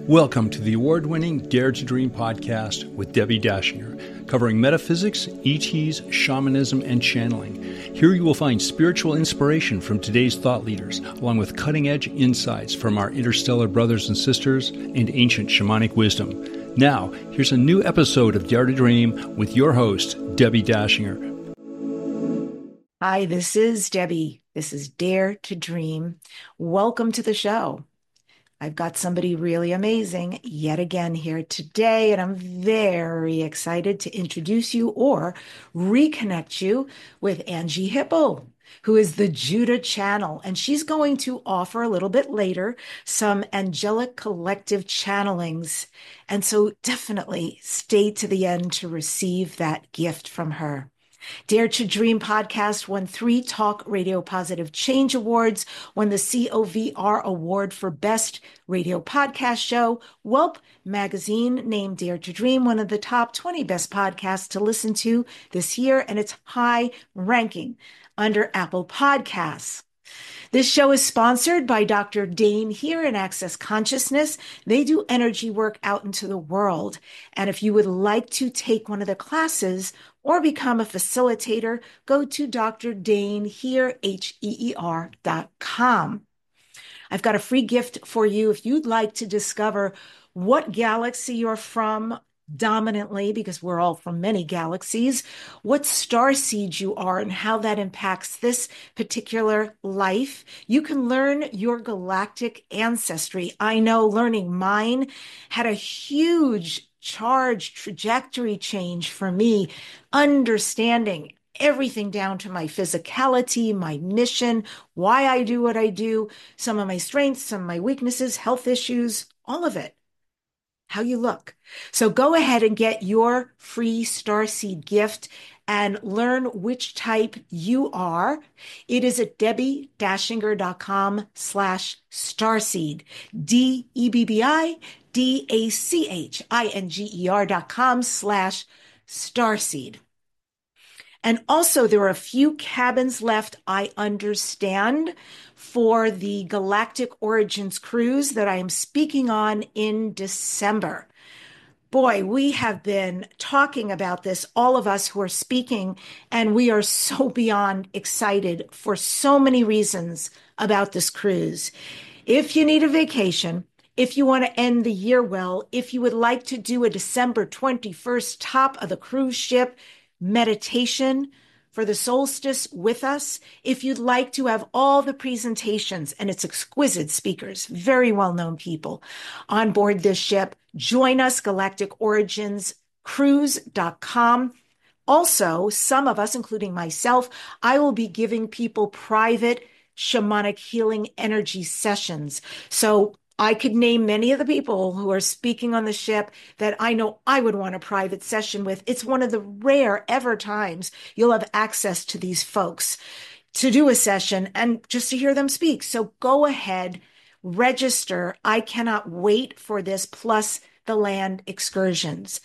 Welcome to the award-winning Dare to Dream podcast with Debbie Dashinger, covering metaphysics, ETs, shamanism, and channeling. Here you will find spiritual inspiration from today's thought leaders, along with cutting-edge insights from our interstellar brothers and sisters and ancient shamanic wisdom. Now, here's a new episode of Dare to Dream with your host, Debbie Dashinger. Hi, this is Debbie. This is Dare to Dream. Welcome to the show. I've got somebody really amazing yet again here today, and I'm very excited to introduce you or reconnect you with Angie Hipple, who is the Judah Channel, and she's going to offer a little bit later some angelic collective channelings. And so definitely stay to the end to receive that gift from her. Dare to Dream podcast won 3 Talk Radio Positive Change Awards, won the COVR Award for Best Radio Podcast Show. Welp magazine named Dare to Dream one of the top 20 best podcasts to listen to this year, and it's high ranking under Apple Podcasts. This show is sponsored by Dr. Dane here in Access Consciousness. They do energy work out into the world. And if you would like to take one of the classes or become a facilitator, go to Dr. Dane here, HEER.com. I've got a free gift for you if you'd like to discover what galaxy you're from dominantly, because we're all from many galaxies, what star seed you are and how that impacts this particular life. You can learn your galactic ancestry. I know learning mine had a huge trajectory change for me, understanding everything down to my physicality, my mission, why I do what I do, some of my strengths, some of my weaknesses, health issues, all of it. How you look. So go ahead and get your free starseed gift and learn which type you are. It is at debbiedashinger.com/starseed, DEBBIDACHINGER.com/starseed. And also, there are a few cabins left, I understand, for the Galactic Origins cruise that I am speaking on in December. Boy, we have been talking about this, all of us who are speaking, and we are so beyond excited for so many reasons about this cruise. If you need a vacation, if you want to end the year well, if you would like to do a December 21st top of the cruise ship meditation for the solstice with us, if you'd like to have all the presentations, and it's exquisite speakers, very well-known people on board this ship, join us, galacticoriginscruise.com. Also, some of us, including myself, I will be giving people private shamanic healing energy sessions. So I could name many of the people who are speaking on the ship that I know I would want a private session with. It's one of the rare ever times you'll have access to these folks to do a session and just to hear them speak. So go ahead, register. I cannot wait for this, plus the land excursions.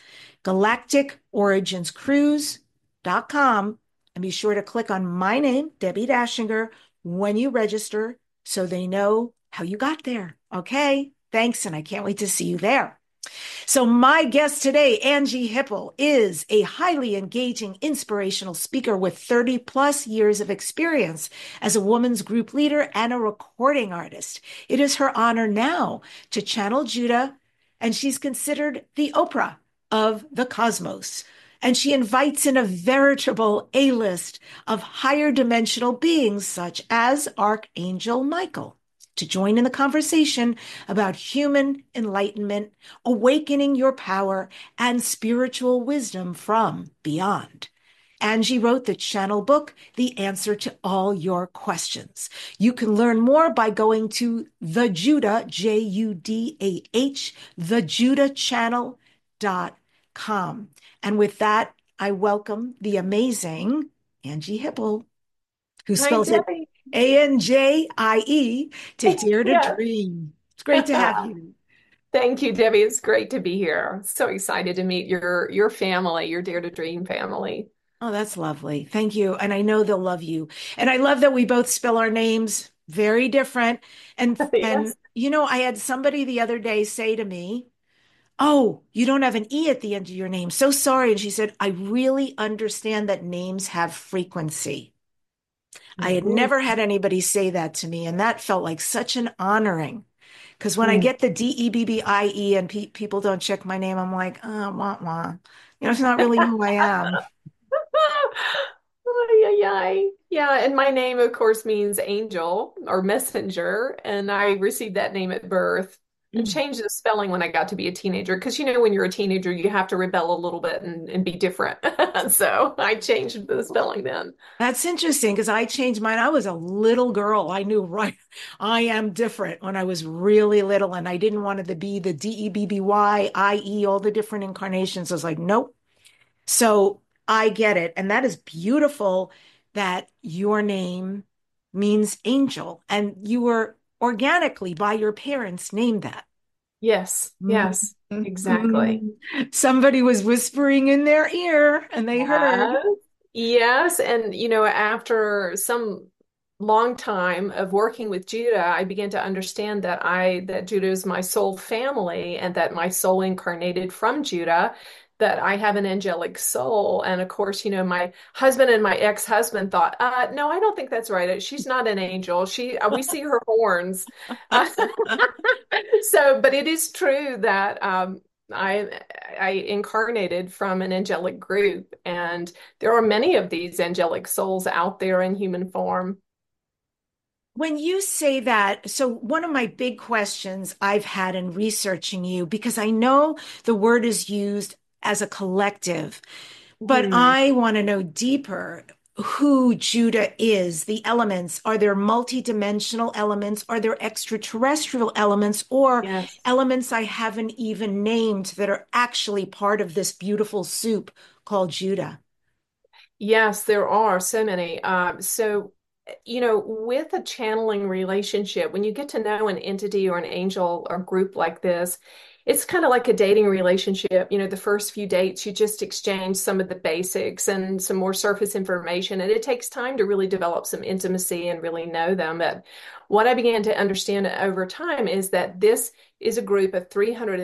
GalacticOriginsCruise.com, and be sure to click on my name, Debbie Dashinger, when you register so they know how you got there. Okay, thanks, and I can't wait to see you there. So my guest today, Angie Hipple, is a highly engaging, inspirational speaker with 30 plus years of experience as a woman's group leader and a recording artist. It is her honor now to channel Judah, and she's considered the Oprah of the cosmos. And she invites in a veritable A-list of higher dimensional beings such as Archangel Michael to join in the conversation about human enlightenment, awakening your power, and spiritual wisdom from beyond. Angie wrote the channel book, The Answer to All Your Questions. You can learn more by going to the Judah, Judah, thejudahchannel.com. And with that, I welcome the amazing Angie Hipple, who spells it ANJIE, to Dare to Dream. It's great to have you. Thank you, Debbie. It's great to be here. So excited to meet your family, your Dare to Dream family. Oh, that's lovely. Thank you. And I know they'll love you. And I love that we both spell our names very different. And Yes. I had somebody the other day say to me, "Oh, you don't have an E at the end of your name. So sorry." And she said, "I really understand that names have frequency." I had Mhm. never had anybody say that to me, and that felt like such an honoring. Because when I Mm. get the DEBBIE and people don't check my name, I'm like, wah, wah. It's not really who I am. Ay, ay, ay. Yeah, and my name, of course, means angel or messenger, and I received that name at birth and changed the spelling when I got to be a teenager. Because when you're a teenager, you have to rebel a little bit and be different. So I changed the spelling then. That's interesting because I changed mine. I was a little girl. I knew right. I am different when I was really little, and I didn't want it to be the DEBBYIE, all the different incarnations. I was like, nope. So I get it. And that is beautiful that your name means angel and you were organically by your parents named that. Yes, yes, exactly. Mhm. Somebody was whispering in their ear and they heard. Yes. Yes, and after some long time of working with Judah, I began to understand that Judah is my soul family and that my soul incarnated from Judah, that I have an angelic soul. And of course, my husband and my ex-husband thought, no, I don't think that's right. She's not an angel. We see her horns. But it is true that I I incarnated from an angelic group, and there are many of these angelic souls out there in human form. When you say that, so one of my big questions I've had in researching you, because I know the word is used as a collective, but Hmm. I want to know deeper who Judah is, the elements. Are there multidimensional elements? Are there extraterrestrial elements or Yes. elements I haven't even named that are actually part of this beautiful soup called Judah? Yes, there are so many. With a channeling relationship, when you get to know an entity or an angel or group like this, it's kind of like a dating relationship. The first few dates, you just exchange some of the basics and some more surface information, and it takes time to really develop some intimacy and really know them. But what I began to understand over time is that this is a group of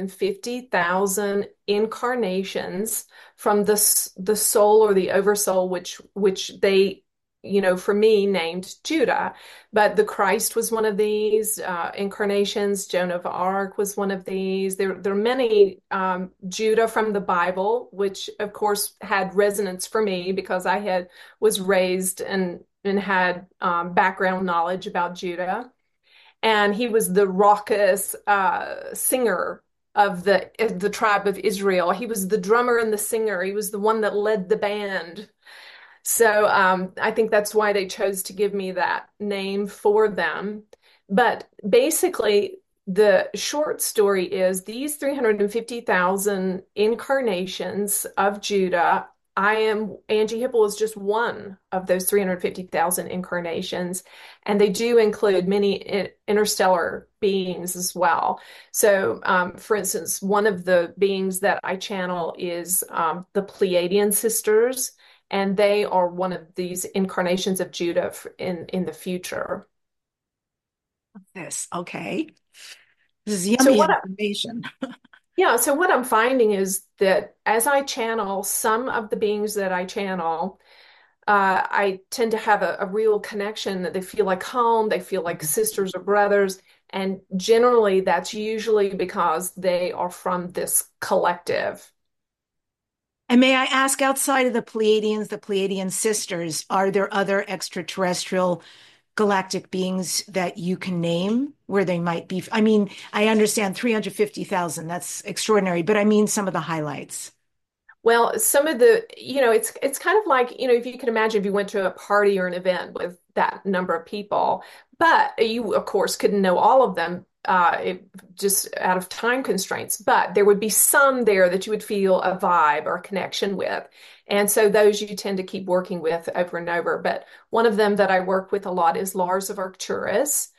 350,000 incarnations from the soul or the oversoul, which they, for me, named Judah. But the Christ was one of these incarnations. Joan of Arc was one of these. There are many Judah from the Bible, which of course had resonance for me because I was raised and had background knowledge about Judah, and he was the raucous singer of the tribe of Israel. He was the drummer and the singer. He was the one that led the band. So I think that's why they chose to give me that name for them. But basically, the short story is these 350,000 incarnations of Judah. Angie Hipple is just one of those 350,000 incarnations, and they do include many interstellar beings as well. So, for instance, one of the beings that I channel is the Pleiadian sisters, and they are one of these incarnations of Judah in the future. This, okay. This is So yummy what information. Yeah, so what I'm finding is that as I channel some of the beings that I channel, I tend to have a real connection that they feel like home, they feel like sisters or brothers. And generally, that's usually because they are from this collective. And may I ask, outside of the Pleiadian sisters, are there other extraterrestrial galactic beings that you can name where they might be? I mean, I understand 350,000, that's extraordinary, but I mean some of the highlights. Well, some of it's kind of like, if you can imagine if you went to a party or an event with that number of people, but you, of course, couldn't know all of them, just out of time constraints. But there would be some there that you would feel a vibe or a connection with. And so those you tend to keep working with over and over. But one of them that I work with a lot is Lars of Arcturus.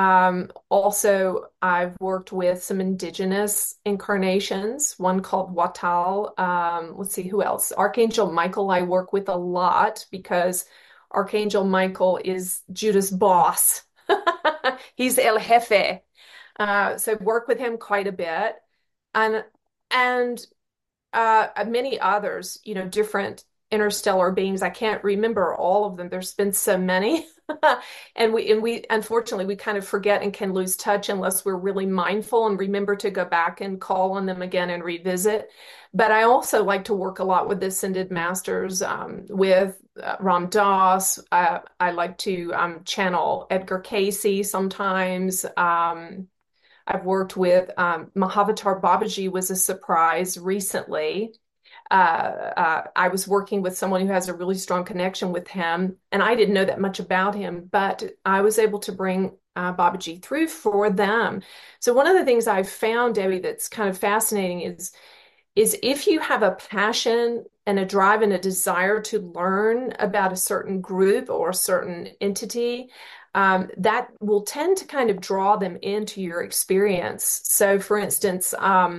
Also, I've worked with some indigenous incarnations, one called Watal. Let's see who else. Archangel Michael, I work with a lot because Archangel Michael is Judah's boss. He's El Jefe. So work with him quite a bit, and and many others, different interstellar beings. I can't remember all of them. There's been so many. And we unfortunately we kind of forget and can lose touch unless we're really mindful and remember to go back and call on them again and revisit. But I also like to work a lot with the Ascended Masters, with Ram Dass. I like to channel Edgar Cayce sometimes. I've worked with Mahavatar Babaji was a surprise recently. I was working with someone who has a really strong connection with him, and I didn't know that much about him, but I was able to bring Babaji through for them. So one of the things I've found, Debbie, that's kind of fascinating is if you have a passion and a drive and a desire to learn about a certain group or a certain entity, that will tend to kind of draw them into your experience. So, for instance,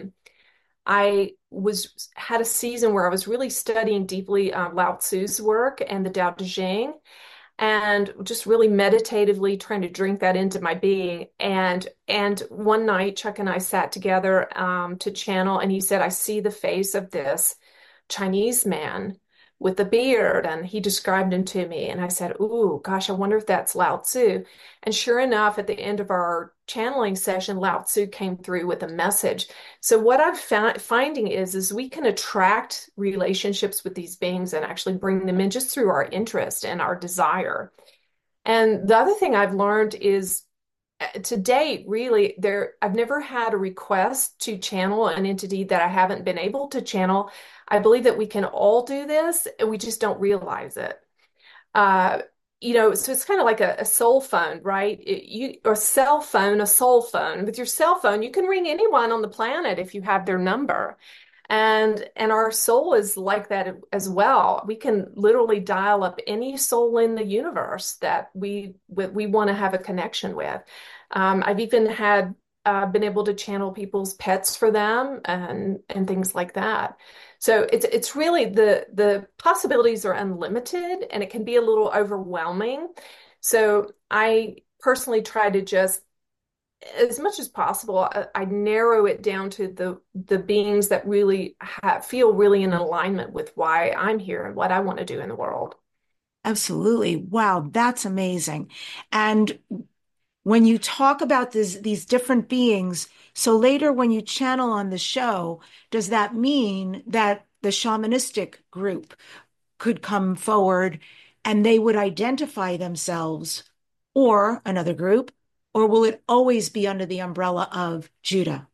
I was had a season where I was really studying deeply Lao Tzu's work and the Tao Te Ching, and just really meditatively trying to drink that into my being. And one night, Chuck and I sat together to channel, and he said, "I see the face of this Chinese man with a beard," and he described him to me. And I said, "Ooh, gosh, I wonder if that's Lao Tzu." And sure enough, at the end of our channeling session, Lao Tzu came through with a message. So what I'm finding is we can attract relationships with these beings and actually bring them in just through our interest and our desire. And the other thing I've learned is, to date, really, I've never had a request to channel an entity that I haven't been able to channel. I believe that we can all do this, and we just don't realize it. Uh, so it's kind of like a soul phone, right? Or a soul phone. With your cell phone, you can ring anyone on the planet if you have their number. And our soul is like that as well. We can literally dial up any soul in the universe that we want to have a connection with. I've even had been able to channel people's pets for them and things like that. So it's really the possibilities are unlimited, and it can be a little overwhelming. So I personally try to just, as much as possible, I narrow it down to the beings that really feel really in alignment with why I'm here and what I want to do in the world. Absolutely. Wow, that's amazing. And when you talk about these different beings, so later when you channel on the show, does that mean that the shamanistic group could come forward and they would identify themselves or another group, or will it always be under the umbrella of Judah?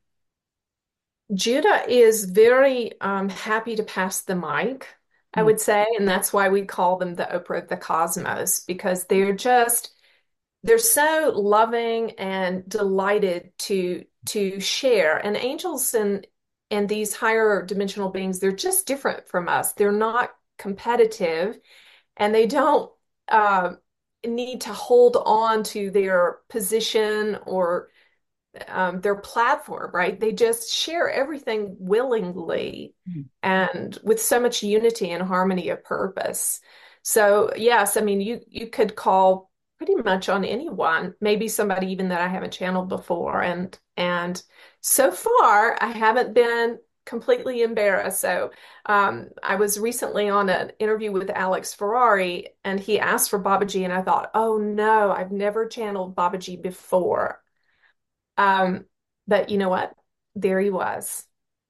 Judah is very happy to pass the mic, I Hmm. would say, and that's why we call them the Oprah of the Cosmos, because they're so loving and delighted to share. And angels and these higher dimensional beings, they're just different from us. They're not competitive, and they don't uh, need to hold on to their position or their platform, right? They just share everything willingly and with so much unity and harmony of purpose. So yes, I mean, you could call pretty much on anyone, maybe somebody even that I haven't channeled before, and so far I haven't been completely embarrassed. So I was recently on an interview with Alex Ferrari, and he asked for Babaji, and I thought, oh no, I've never channeled Babaji before. Um, but you know what? There he was.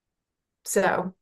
So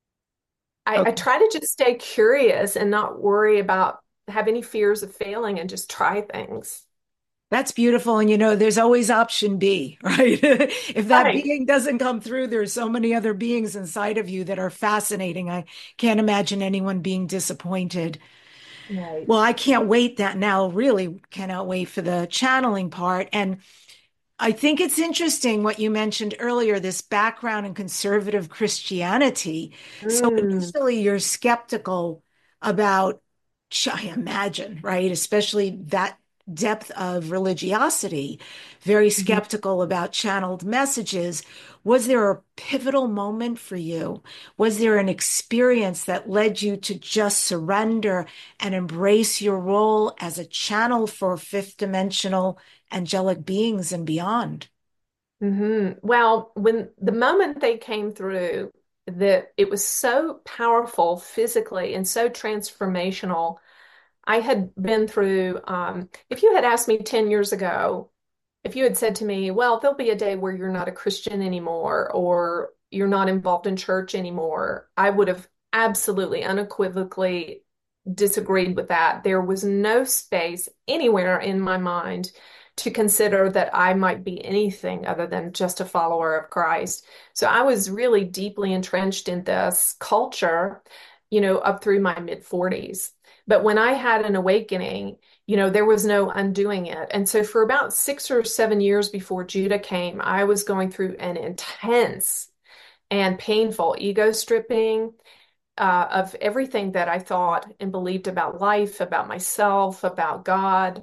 I Okay. try to just stay curious and not worry about have any fears of failing and just try things. That's beautiful. And there's always option B, right? If that Right. being doesn't come through, there's so many other beings inside of you that are fascinating. I can't imagine anyone being disappointed. Right. Well, I can't wait that now, really cannot wait for the channeling part. And I think it's interesting what you mentioned earlier, this background in conservative Christianity. So Mm. initially you're skeptical about, I imagine, right? Especially that depth of religiosity, very Mhm. skeptical about channeled messages. Was there a pivotal moment for you? Was there an experience that led you to just surrender and embrace your role as a channel for fifth dimensional angelic beings and beyond? Well, when the moment they came through, that it was so powerful physically and so transformational. I had been through, if you had asked me 10 years ago, if you had said to me, well, there'll be a day where you're not a Christian anymore or you're not involved in church anymore, I would have absolutely unequivocally disagreed with that. There was no space anywhere in my mind to consider that I might be anything other than just a follower of Christ. So I was really deeply entrenched in this culture, up through my mid 40s. But when I had an awakening, there was no undoing it. And so for about 6 or 7 years before Judah came, I was going through an intense and painful ego stripping of everything that I thought and believed about life, about myself, about God.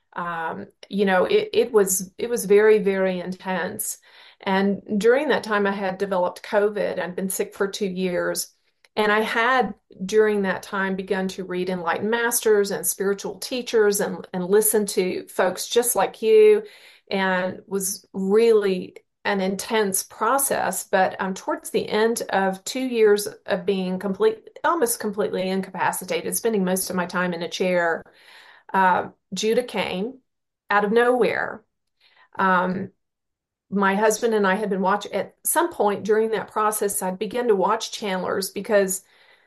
It was very, very intense. And during that time, I had developed COVID. I'd been sick for 2 years. And I had, during that time, begun to read enlightened masters and spiritual teachers and listen to folks just like you, and was really an intense process. But towards the end of 2 years of being almost completely incapacitated, spending most of my time in a chair, Judah came out of nowhere. Um, my husband and I had been watching at some point during that process. I'd begun to watch channelers because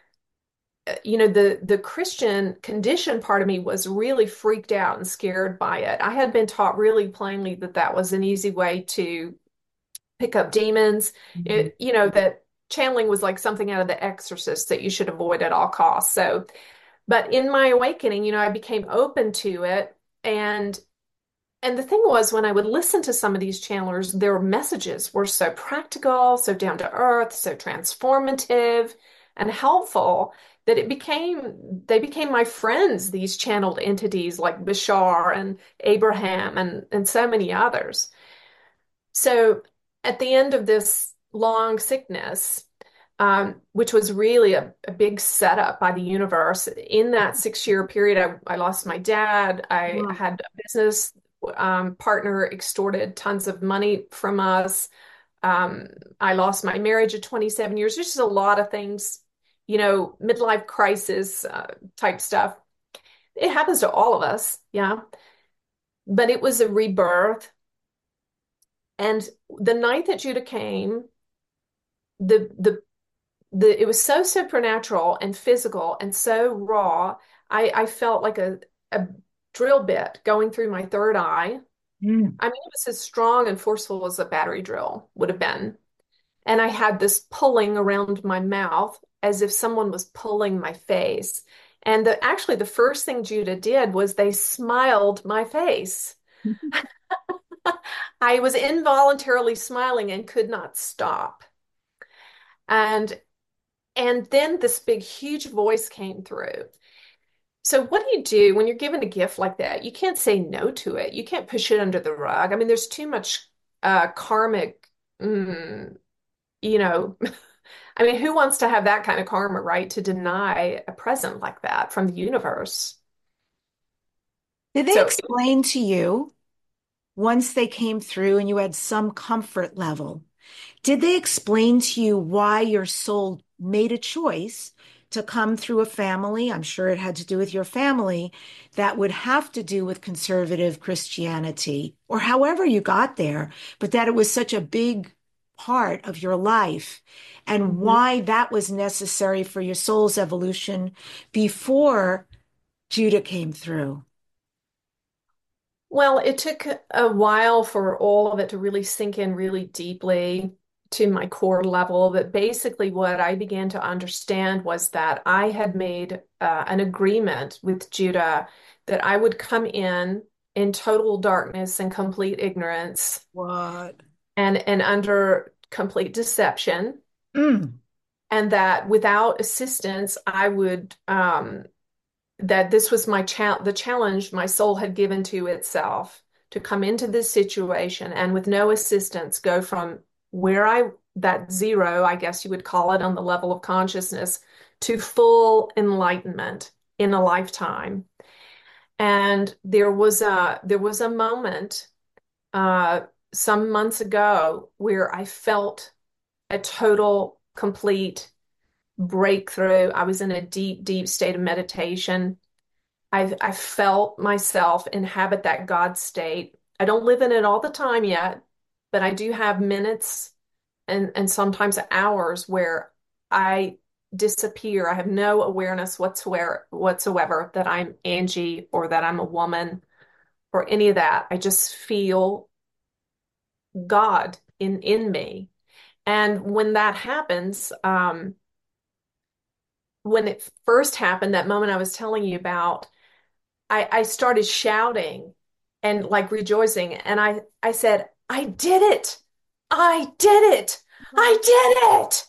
the Christian condition part of me was really freaked out and scared by it. I had been taught really plainly that that was an easy way to pick up demons. Mhm. That channeling was like something out of The Exorcist that you should avoid at all costs. So, but in my awakening, I became open to it. And the thing was, when I would listen to some of these channelers, their messages were so practical, so down to earth, so transformative and helpful that they became my friends, these channeled entities like Bashar and Abraham and so many others. So at the end of this long sickness, which was really a big setup by the universe. In that 6 year period, I lost my dad. I Wow. had a business partner extorted tons of money from us. Um, I lost my marriage at 27 years. There's just a lot of things, midlife crisis type stuff. It happens to all of us, yeah. But it was a rebirth. And the night that Judah came, the the it was so supernatural and physical and so raw. I felt like a drill bit going through my third eye. Mm. I mean, it was as strong and forceful as a battery drill would have been. And I had this pulling around my mouth as if someone was pulling my face. And actually, the first thing Judah did was they smiled my face. I was involuntarily smiling and could not stop. And and then this big, huge voice came through. So what do you do when you're given a gift like that? You can't say no to it. You can't push it under the rug. I mean, there's too much karmic, you know, I mean, who wants to have that kind of karma, right? To deny a present like that from the universe. Did they So, explain to you once they came through and you had some comfort level? Did they explain to you why your soul made a choice to come through a family? I'm sure it had to do with your family that would have to do with conservative Christianity or however you got there, but that it was such a big part of your life and mhm. why that was necessary for your soul's evolution before Judah came through. Well, it took a while for all of it to really sink in really deeply to my core level. But basically, what I began to understand was that I had made an agreement with Judah that I would come in total darkness and complete ignorance What? and under complete deception, Mm. and that without assistance, that this was the challenge my soul had given to itself to come into this situation and with no assistance go from that zero, I guess you would call it on the level of consciousness, to full enlightenment in a lifetime. And there was a moment, uh, some months ago where I felt a total, complete breakthrough. I was in a deep, deep state of meditation. I felt myself inhabit that God state. I don't live in it all the time yet, but I do have minutes and sometimes hours where I disappear. I have no awareness whatsoever that I'm Angie or that I'm a woman or any of that. I just feel God in me. And when that happens, when it first happened, that moment I was telling you about, I started shouting and like rejoicing. And I said, I did it. I did it. I did it.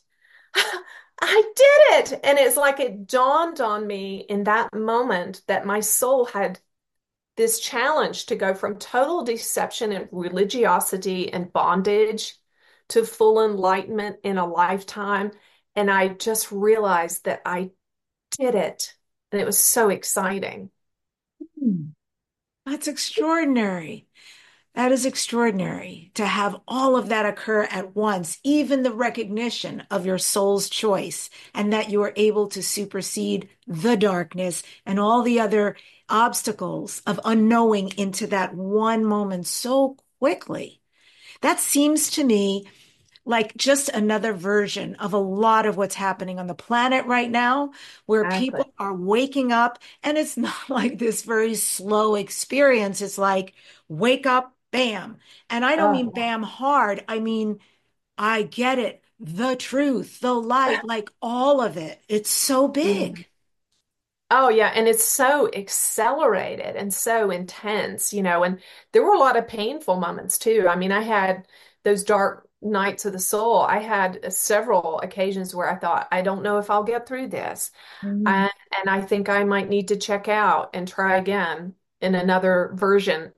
I did it. And it's like it dawned on me in that moment that my soul had this challenge to go from total deception and religiosity and bondage to full enlightenment in a lifetime. And I just realized that I did it. And it was so exciting. Hmm. That's extraordinary. That is extraordinary to have all of that occur at once, even the recognition of your soul's choice, and that you are able to supersede the darkness and all the other obstacles of unknowing into that one moment so quickly. That seems to me like just another version of a lot of what's happening on the planet right now, where Exactly. people are waking up and it's not like this very slow experience. It's like wake up, bam. And I don't mean Oh, bam hard. I mean, I get it. The truth, the light, like all of it. It's so yeah. big. Oh, yeah. And it's so accelerated and so intense, and there were a lot of painful moments too. I mean, I had those dark nights of the soul. I had several occasions where I thought, I don't know if I'll get through this. Mm. And I think I might need to check out and try again in another version.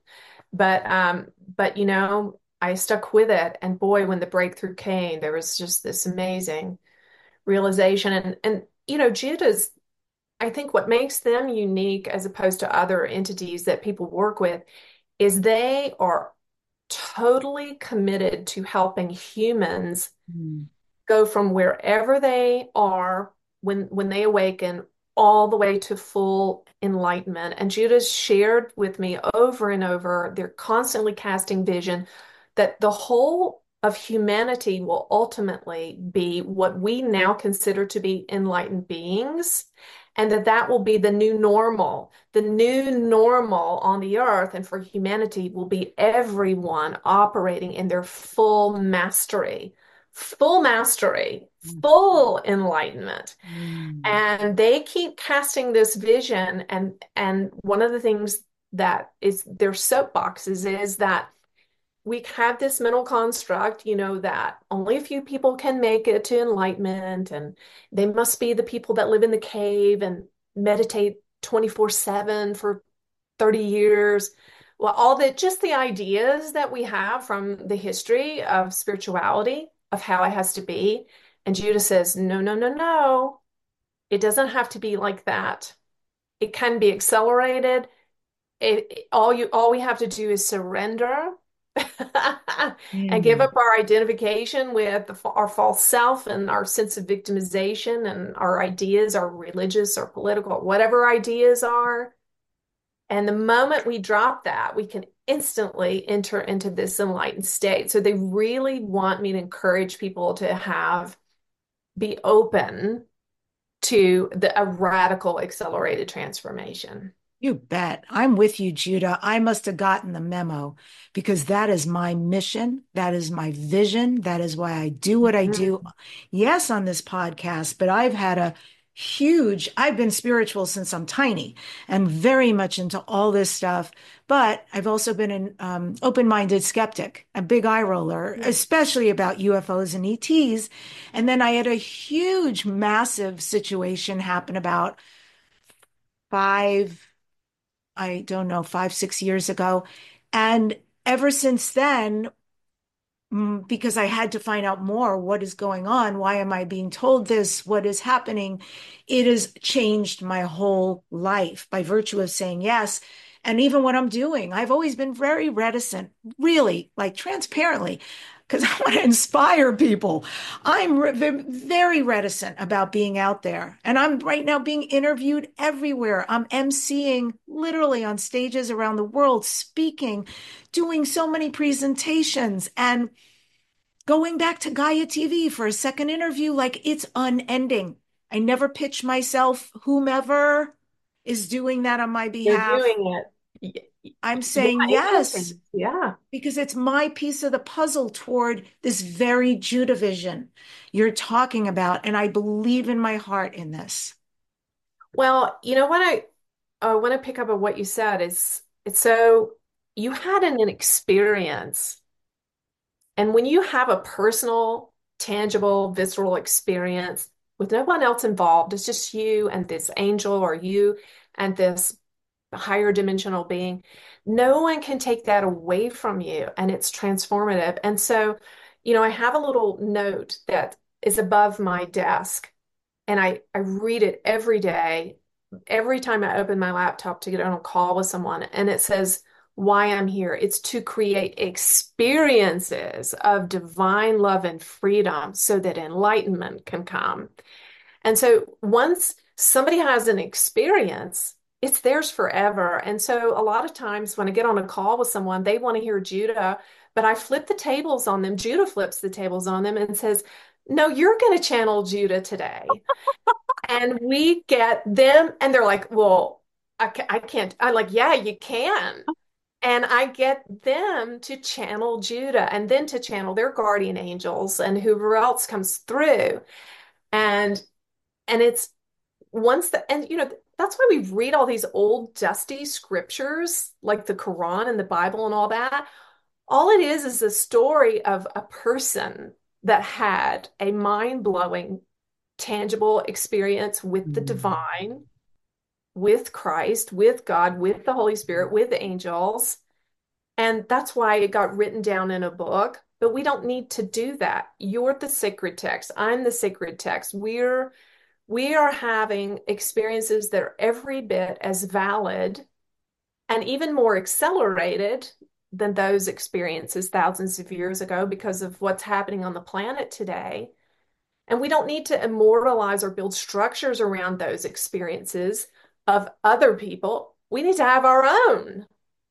But I stuck with it. And boy, when the breakthrough came, there was just this amazing realization. And Judah's I think what makes them unique as opposed to other entities that people work with is they are totally committed to helping humans Mm. go from wherever they are when they awaken all the way to full enlightenment. And Judah's shared with me over and over, they're constantly casting vision that the whole of humanity will ultimately be what we now consider to be enlightened beings, and that will be the new normal. The new normal on the earth and for humanity will be everyone operating in their full mastery, full enlightenment. Mm. And they keep casting this vision. And one of the things that is their soapboxes is that we have this mental construct, that only a few people can make it to enlightenment, and they must be the people that live in the cave and meditate 24/7 for 30 years. Well, just the ideas that we have from the history of spirituality, of how it has to be. And Judah says, no, no, no, no. It doesn't have to be like that. It can be accelerated. All we have to do is surrender and give Mm. up our identification with our false self and our sense of victimization and our ideas, our religious or political, whatever ideas are. And the moment we drop that, we can instantly enter into this enlightened state. So they really want me to encourage people to be open to a radical accelerated transformation. You bet. I'm with you, Judah. I must have gotten the memo because that is my mission. That is my vision. That is why I do what I do. Mhm. Yes, on this podcast, but I've been spiritual since I'm tiny and very much into all this stuff. But I've also been an open-minded skeptic, a big eye roller, especially about UFOs and ETs. And then I had a huge, massive situation happen about five I don't know, 5, 6 years ago. And ever since then, because I had to find out more, what is going on? Why am I being told this? What is happening? It has changed my whole life by virtue of saying yes. And even what I'm doing, I've always been very reticent, really, like transparently, because I want to inspire people. Very reticent about being out there. And I'm right now being interviewed everywhere. I'm emceeing literally on stages around the world, speaking, doing so many presentations, and going back to Gaia TV for a second interview. Like it's unending. I never pitch myself, whomever is doing that on my You're behalf. doing it. I'm Yeah, saying yes, interesting. Yeah. because it's my piece of the puzzle toward this very Judah vision you're talking about. And I believe in my heart in this. Well, what I want to pick up on what you said is it's so you had an experience. And when you have a personal, tangible, visceral experience with no one else involved, it's just you and this angel or you and this higher dimensional being, no one can take that away from you. And it's transformative. And so, I have a little note that is above my desk, and I read it every day, every time I open my laptop to get on a call with someone. And it says, why I'm here. It's to create experiences of divine love and freedom so that enlightenment can come. And so once somebody has an experience, it's theirs forever. And so a lot of times when I get on a call with someone, they want to hear Judah, but I flip the tables on them. Judah flips the tables on them and says, no, you're going to channel Judah today. And we get them, and they're like, well, I can't. I'm like, yeah, you can. And I get them to channel Judah and then to channel their guardian angels and whoever else comes through. And it's once the and that's why we read all these old dusty scriptures like the Quran and the Bible and all that. All it is a story of a person that had a mind-blowing, tangible experience with the Mm. divine, with Christ, with God, with the Holy Spirit, with the angels. And that's why it got written down in a book. But we don't need to do that. You're the sacred text. I'm the sacred text. We are having experiences that are every bit as valid and even more accelerated than those experiences thousands of years ago because of what's happening on the planet today. And we don't need to immortalize or build structures around those experiences of other people. We need to have our own,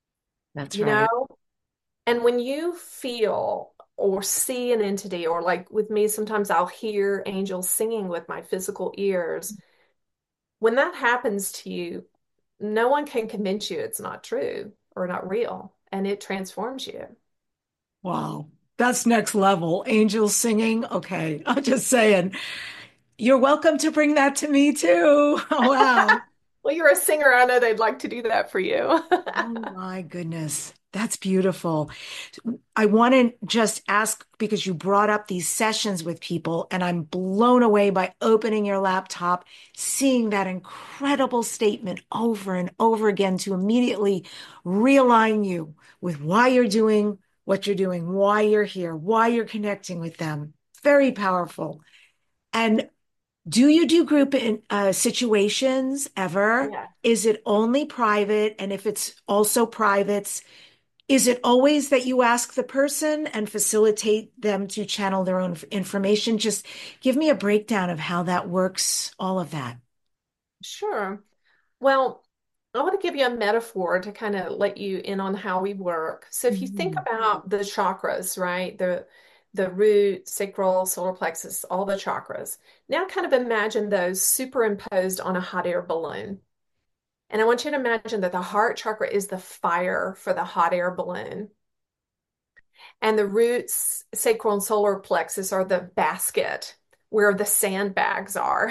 That's you right. know? And when you feel or see an entity, or like with me, sometimes I'll hear angels singing with my physical ears. When that happens to you, no one can convince you it's not true or not real, and it transforms you. Wow. That's next level. Angels singing. Okay. I'm just saying. You're welcome to bring that to me too. Wow. Well, you're a singer. I know they'd like to do that for you. Oh my goodness. That's beautiful. I want to just ask because you brought up these sessions with people, and I'm blown away by opening your laptop, seeing that incredible statement over and over again to immediately realign you with why you're doing what you're doing, why you're here, why you're connecting with them. Very powerful. And do you do group in situations ever? Yeah. Is it only private? And if it's also privates, is it always that you ask the person and facilitate them to channel their own information? Just give me a breakdown of how that works, all of that. Sure. Well, I want to give you a metaphor to kind of let you in on how we work. So if you think Mhm. about the chakras, right? The root, sacral, solar plexus, all the chakras. Now kind of imagine those superimposed on a hot air balloon. And I want you to imagine that the heart chakra is the fire for the hot air balloon. And the roots, sacral and solar plexus are the basket where the sandbags are.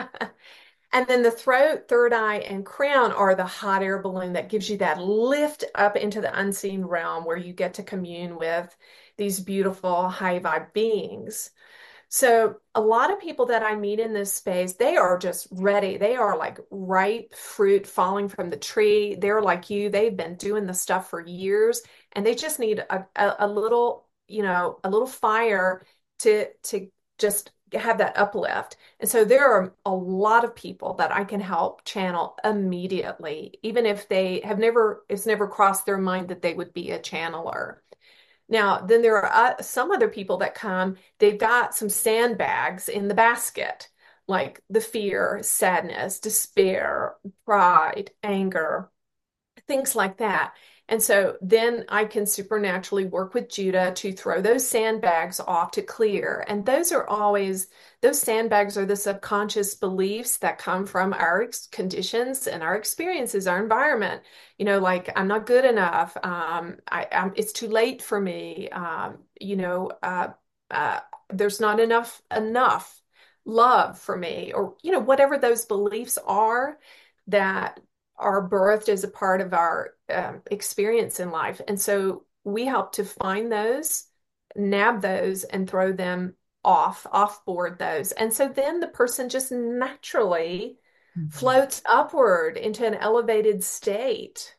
And then the throat, third eye, and crown are the hot air balloon that gives you that lift up into the unseen realm where you get to commune with these beautiful high vibe beings. So a lot of people that I meet in this space, they are just ready. They are like ripe fruit falling from the tree. They're like you. They've been doing the stuff for years, and they just need a little, a little fire to just have that uplift. And so there are a lot of people that I can help channel immediately, even if it's never crossed their mind that they would be a channeler. Now, then there are some other people that come, they've got some sandbags in the basket, like the fear, sadness, despair, pride, anger, things like that. And so then I can supernaturally work with Judah to throw those sandbags off to clear. And those sandbags are the subconscious beliefs that come from our conditions and our experiences, our environment. Like I'm not good enough. It's too late for me. Uh, there's not enough love for me, or, whatever those beliefs are that are birthed as a part of our experience in life. And so we help to find those, nab those, and throw them off board those. And so then the person just naturally Mhm. floats upward into an elevated state.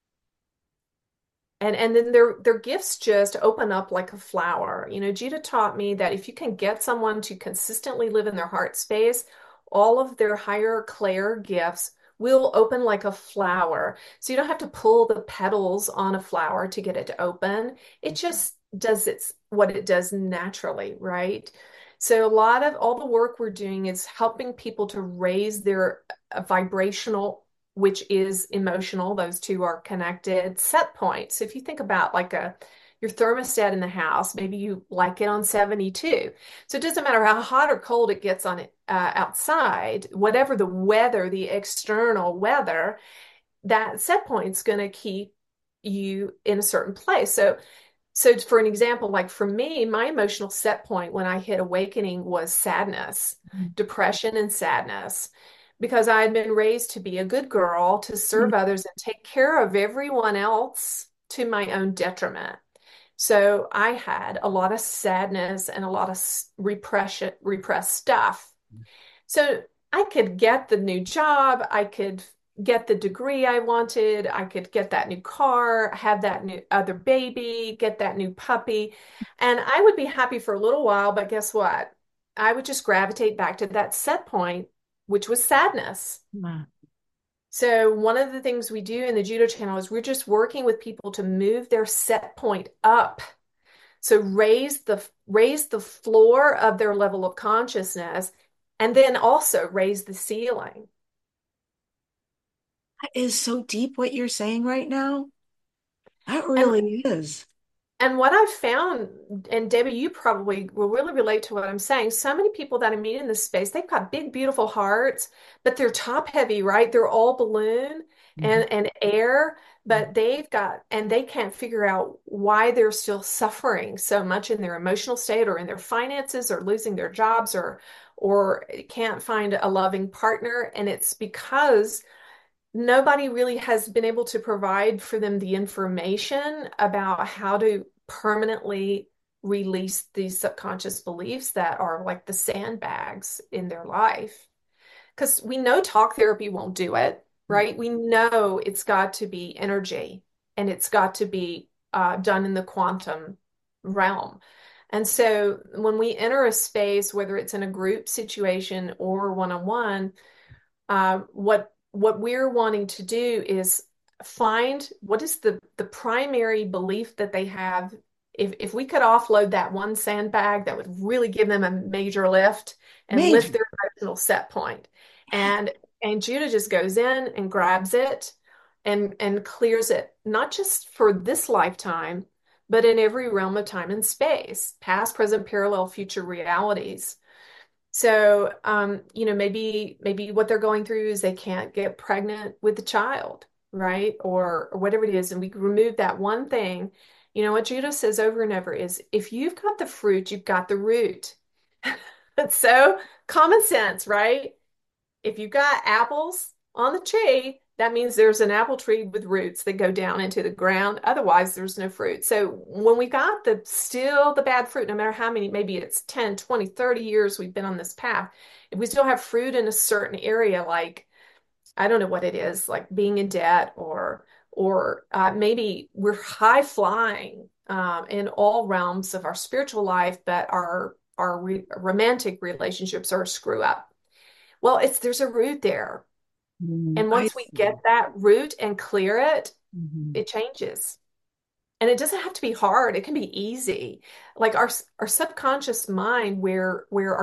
And then their gifts just open up like a flower. Judah taught me that if you can get someone to consistently live in their heart space, all of their higher clair gifts will open like a flower. So you don't have to pull the petals on a flower to get it to open. It just does what it does naturally, right? So a lot of all the work we're doing is helping people to raise their vibrational, which is emotional. Those two are connected. Set points. If you think about like your thermostat in the house, maybe you like it on 72. So it doesn't matter how hot or cold it gets on it outside, whatever the weather, the external weather, that set point's going to keep you in a certain place. So for an example, like for me, my emotional set point when I hit awakening was sadness, depression and sadness, because I had been raised to be a good girl, to serve others and take care of everyone else to my own detriment. So I had a lot of sadness and a lot of repressed stuff. So I could get the new job, I could get the degree I wanted, I could get that new car, have that new other baby, get that new puppy, and I would be happy for a little while, but guess what? I would just gravitate back to that set point, which was sadness. Mhm. So one of the things we do in the Judo channel is we're just working with people to move their set point up. So raise the floor of their level of consciousness, and then also raise the ceiling. That is so deep what you're saying right now. That And really is. and what I've found, and Debbie, you probably will really relate to what I'm saying. So many people that I meet in this space, they've got big, beautiful hearts, but they're top heavy, right? They're all balloon Mhm. and air, but they can't figure out why they're still suffering so much in their emotional state or in their finances or losing their jobs or can't find a loving partner. And it's because nobody really has been able to provide for them the information about how to permanently release these subconscious beliefs that are like the sandbags in their life. Because we know talk therapy won't do it, right? We know it's got to be energy and it's got to be done in the quantum realm. And so when we enter a space, whether it's in a group situation or one-on-one, what we're wanting to do is find what is the primary belief that they have. If we could offload that one sandbag, that would really give them a major lift and lift Major. their emotional set point. And and Judah just goes in and grabs it and clears it, not just for this lifetime, but in every realm of time and space, past, present, parallel, future realities. So, maybe what they're going through is they can't get pregnant with the child, right? Or whatever it is. And we remove that one thing. What Judah says over and over is if you've got the fruit, you've got the root. It's so common sense, right? If you've got apples on the tree, that means there's an apple tree with roots that go down into the ground. Otherwise, there's no fruit. So when we got the bad fruit, no matter how many, maybe it's 10, 20, 30 years we've been on this path, if we still have fruit in a certain area, like I don't know what it is, like being in debt or maybe we're high flying in all realms of our spiritual life, but romantic relationships are a screw up. Well, there's a root there. And I once we see. get that root and clear it, Mhm. it changes. And it doesn't have to be hard. It can be easy. Like our subconscious mind, where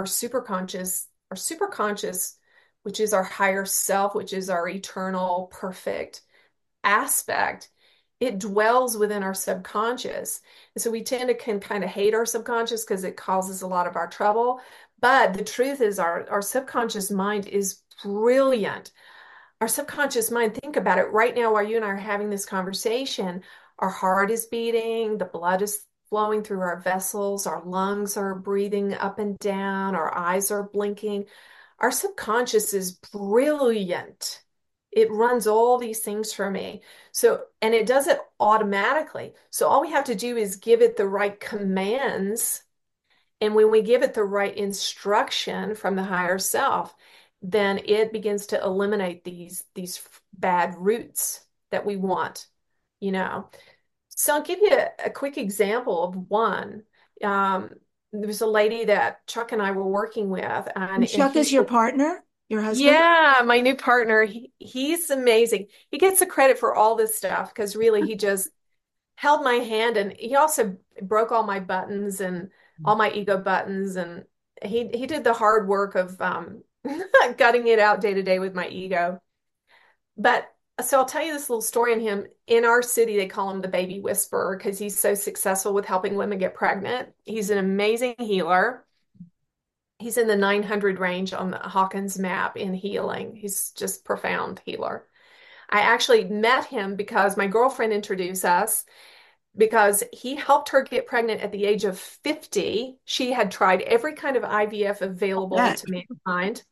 our superconscious, which is our higher self, which is our eternal perfect aspect, it dwells within our subconscious. And so we tend to can kind of hate our subconscious because it causes a lot of our trouble. But the truth is our subconscious mind is brilliant. Our subconscious mind, think about it right now while you and I are having this conversation. Our heart is beating, the blood is flowing through our vessels, our lungs are breathing up and down, our eyes are blinking. Our subconscious is brilliant. It runs all these things for me. So, and it does it automatically. So all we have to do is give it the right commands. And when we give it the right instruction from the higher self, then it begins to eliminate these bad roots that we want, you know. So I'll give you a quick example of one. Um, there was a lady that Chuck and I were working with, and And Chuck is your partner, your husband? yeah, my new partner, he's amazing. He gets the credit for all this stuff because really he just held my hand, and he also broke all my buttons and all my ego buttons, and he did the hard work of gutting it out day to day with my ego. But so I'll tell you this little story on him. In our city, they call him the baby whisperer because he's so successful with helping women get pregnant. He's an amazing healer. He's in the 900 range on the Hawkins map in healing. He's just profound healer. I actually met him because my girlfriend introduced us because he helped her get pregnant at the age of 50. She had tried every kind of IVF available That. to mankind.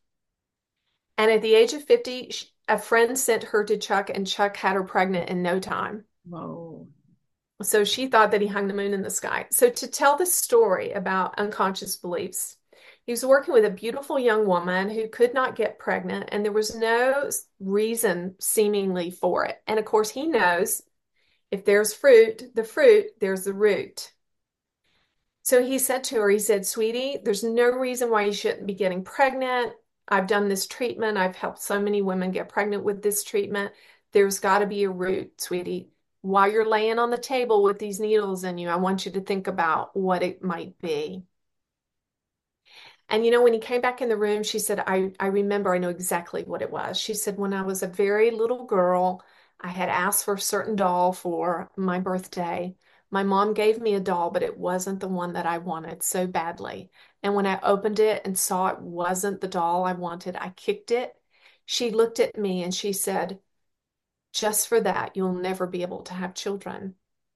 And at the age of 50, a friend sent her to Chuck, and Chuck had her pregnant in no time. Whoa. So she thought that he hung the moon in the sky. So to tell the story about unconscious beliefs, he was working with a beautiful young woman who could not get pregnant, and there was no reason seemingly for it. And of course, he knows if there's there's the root. So he said to her, he said, "Sweetie, there's no reason why you shouldn't be getting pregnant. I've done this treatment. I've helped so many women get pregnant with this treatment. There's got to be a root, sweetie. While you're laying on the table with these needles in you, I want you to think about what it might be." And when he came back in the room, she said, I remember, I know exactly what it was. She said, when I was a very little girl, I had asked for a certain doll for my birthday. My mom gave me a doll, but it wasn't the one that I wanted so badly. And when I opened it and saw it wasn't the doll I wanted, I kicked it. She looked at me and she said, just for that, you'll never be able to have children.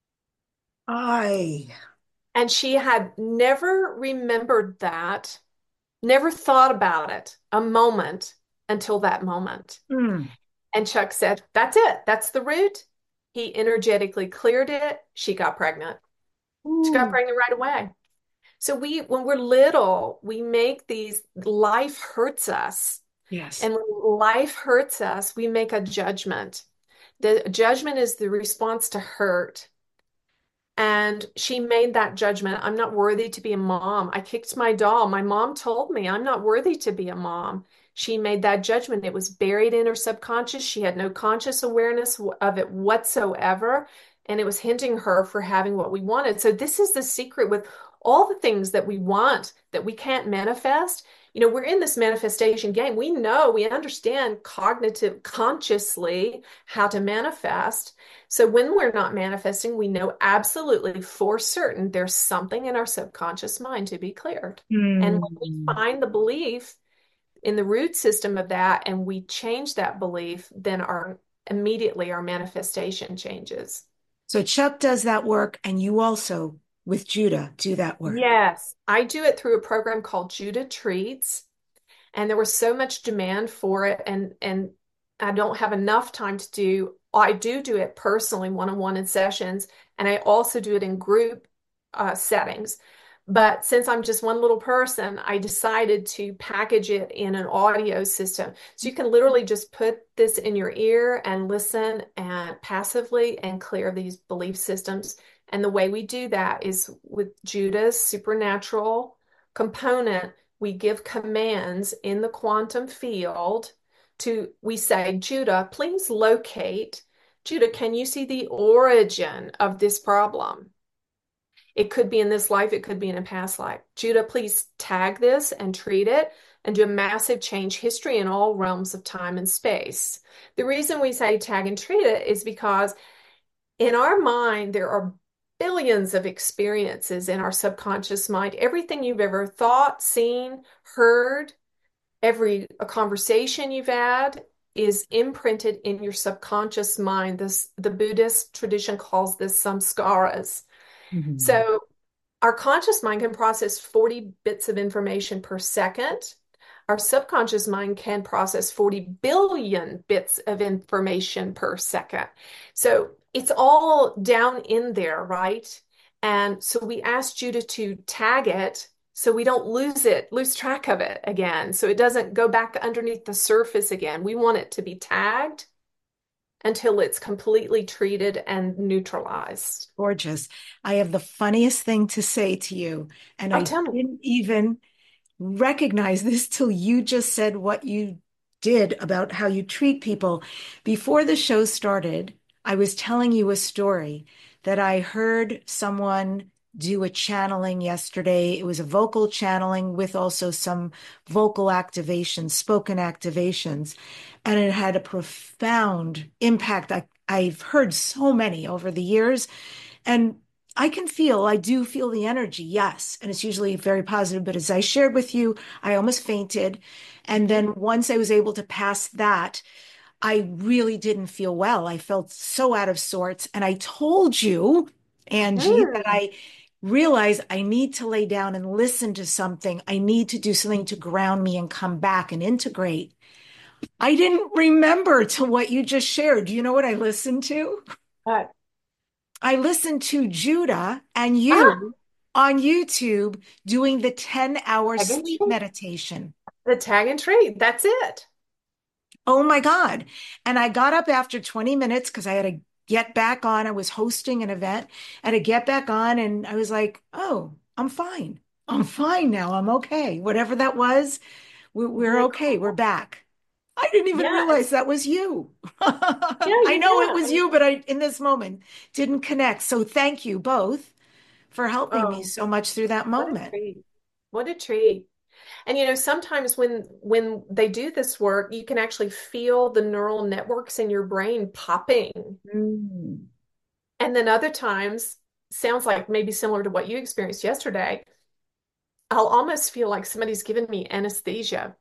I. And she had never remembered that. Never thought about it a moment until that moment. Mm. And Chuck said, that's it. That's the root. He energetically cleared it. She got pregnant. She got Ooh. pregnant right away. So when we're little, we make life hurts us. Yes. And when life hurts us, we make a judgment. The judgment is the response to hurt. And she made that judgment. I'm not worthy to be a mom. I kicked my doll. My mom told me I'm not worthy to be a mom. She made that judgment. It was buried in her subconscious. She had no conscious awareness of it whatsoever. And it was hindering her for having what we wanted. So this is the secret with all the things that we want that we can't manifest. We're in this manifestation game. We know, we understand consciously how to manifest. So when we're not manifesting, we know absolutely for certain there's something in our subconscious mind to be cleared. And when we Mm. find the belief in the root system of that and we change that belief, then immediately our manifestation changes. So Chuck does that work, and you also, with Judah, do that work. Yes, I do it through a program called Judah Treats, and there was so much demand for it, and I don't have enough time to do. I do it personally, one-on-one in sessions, and I also do it in group settings. But since I'm just one little person, I decided to package it in an audio system. So you can literally just put this in your ear and listen and passively and clear these belief systems. And the way we do that is with Judah's supernatural component, we give commands in the quantum field we say, Judah, please locate. Judah, can you see the origin of this problem? It could be in this life, it could be in a past life. Judah, please tag this and treat it and do a massive change history in all realms of time and space. The reason we say tag and treat it is because in our mind, there are billions of experiences in our subconscious mind. Everything you've ever thought, seen, heard, every a conversation you've had is imprinted in your subconscious mind. The Buddhist tradition calls this samskaras. Mhm. So our conscious mind can process 40 bits of information per second. Our subconscious mind can process 40 billion bits of information per second. So it's all down in there, right? And so we asked Judah to tag it so we don't lose track of it again. So it doesn't go back underneath the surface again. We want it to be tagged until it's completely treated and neutralized. Gorgeous. I have the funniest thing to say to you, and Oh, I tell me. didn't even recognize this till you just said what you did about how you treat people. Before the show started, I was telling you a story that I heard someone do a channeling yesterday. It was a vocal channeling with also some vocal activations, spoken activations, and it had a profound impact. I've heard so many over the years, and I do feel the energy, yes. And it's usually very positive. But as I shared with you, I almost fainted. And Mhm. then once I was able to pass that, I really didn't feel well. I felt so out of sorts. And I told you, Angie, that Mm. I realized I need to lay down and listen to something. I need to do something to ground me and come back and integrate. I didn't remember till what you just shared. Do you know what I listened to? Uh, I listened to Judah and ah, you on YouTube doing the 10-hour tag and sleep treat. meditation. The tag and treat. That's it. Oh my God. And I got up after 20 minutes because I had to get back on. I was hosting an event. I had to get back on and I was like, oh, I'm fine. I'm fine now. I'm okay. Whatever that was, we're Very okay. We're cool. back. I didn't even Yeah, realize that was you. yeah, I you know it was did. you, but I, in this moment, didn't connect. So thank you both for helping me Oh, so much through that what a moment. treat. What a treat. And sometimes when they do this work, you can actually feel the neural networks in your brain popping. Mm. And then other times, sounds like maybe similar to what you experienced yesterday, I'll almost feel like somebody's given me anesthesia.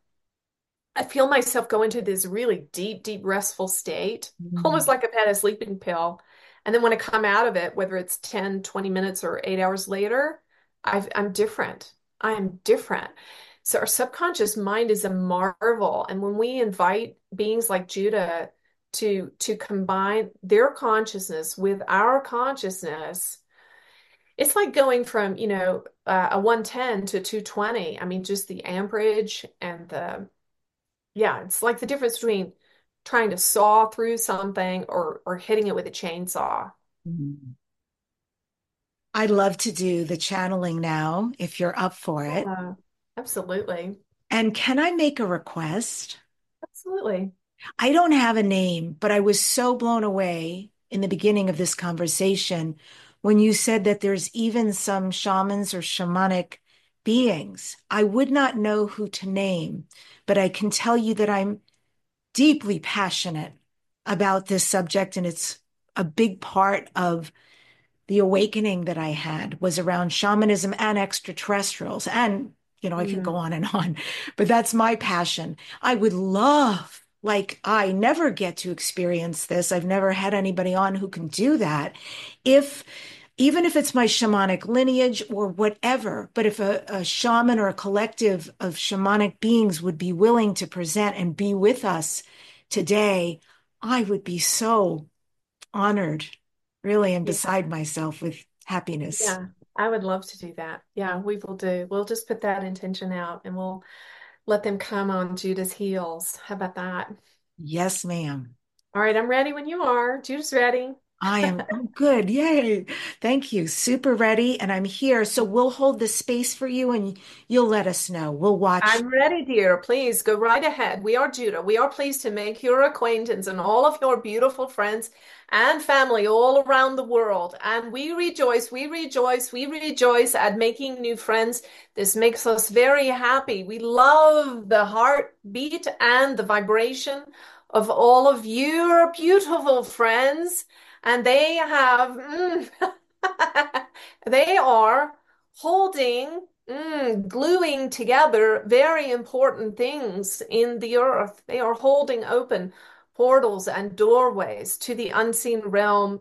I feel myself go into this really deep, deep, restful state, almost Mm. like I've had a sleeping pill. And then when I come out of it, whether it's 10, 20 minutes or 8 hours later, I'm different. I am different. So our subconscious mind is a marvel. And when we invite beings like Judah to combine their consciousness with our consciousness, it's like going from, a 110 to 220. I mean, just the amperage and yeah, it's like the difference between trying to saw through something or hitting it with a chainsaw. Mm. I'd love to do the channeling now if you're up for it. Yeah, absolutely. And can I make a request? Absolutely. I don't have a name, but I was so blown away in the beginning of this conversation when you said that there's even some shamans or shamanic beings. I would not know who to name, but I can tell you that I'm deeply passionate about this subject, and it's a big part of the awakening that I had was around shamanism and extraterrestrials. And, I can Mm, go on, but that's my passion. I would love, like, I never get to experience this. I've never had anybody on who can do that. If, even if it's my shamanic lineage or whatever, but if a shaman or a collective of shamanic beings would be willing to present and be with us today, I would be so honored, really, and yeah, beside myself with happiness. yeah. I would love to do that. Yeah, we will do. We'll just put that intention out and we'll let them come on Judah's heels. How about that? Yes, ma'am. All right, I'm ready when you are. Judah's ready. I am good. Yay. Thank you. Super ready. And I'm here. So we'll hold the space for you and you'll let us know. We'll watch. I'm ready, dear. Please go right ahead. We are Judah. We are pleased to make your acquaintance and all of your beautiful friends and family all around the world. And we rejoice, we rejoice, we rejoice at making new friends. This makes us very happy. We love the heartbeat and the vibration of all of your beautiful friends. And they have, they are holding gluing together very important things in the earth. They are holding open portals and doorways to the unseen realm.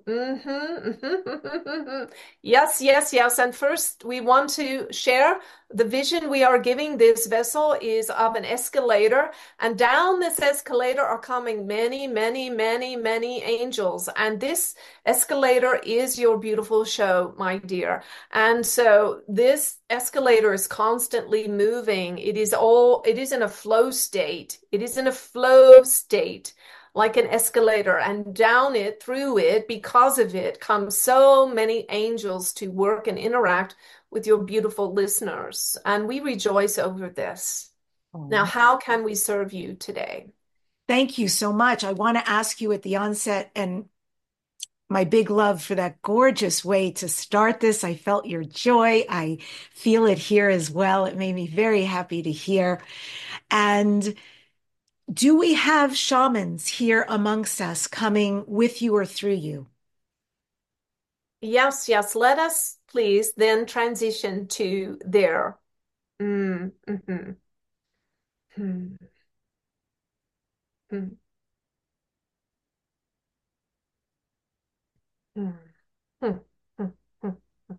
Yes, yes, yes. And first, we want to share the vision we are giving. This vessel is of an escalator, and down this escalator are coming many, many, many, many angels. And this escalator is your beautiful show, my dear. And so this escalator is constantly moving. It is in a flow state. It is in a flow state, like an escalator, and down it, through it, because of it, come so many angels to work and interact with your beautiful listeners. And we rejoice over this. Now, Oh, how can we serve you today? thank you so much. I want to ask you at the onset and my big love for that gorgeous way to start this. I felt your joy. I feel it here as well. It made me very happy to hear. And do we have shamans here amongst us coming with you or through you? Yes, yes. Let us please then transition to there. Mm, mhm, mm, mm, mm, mm, mm, mm,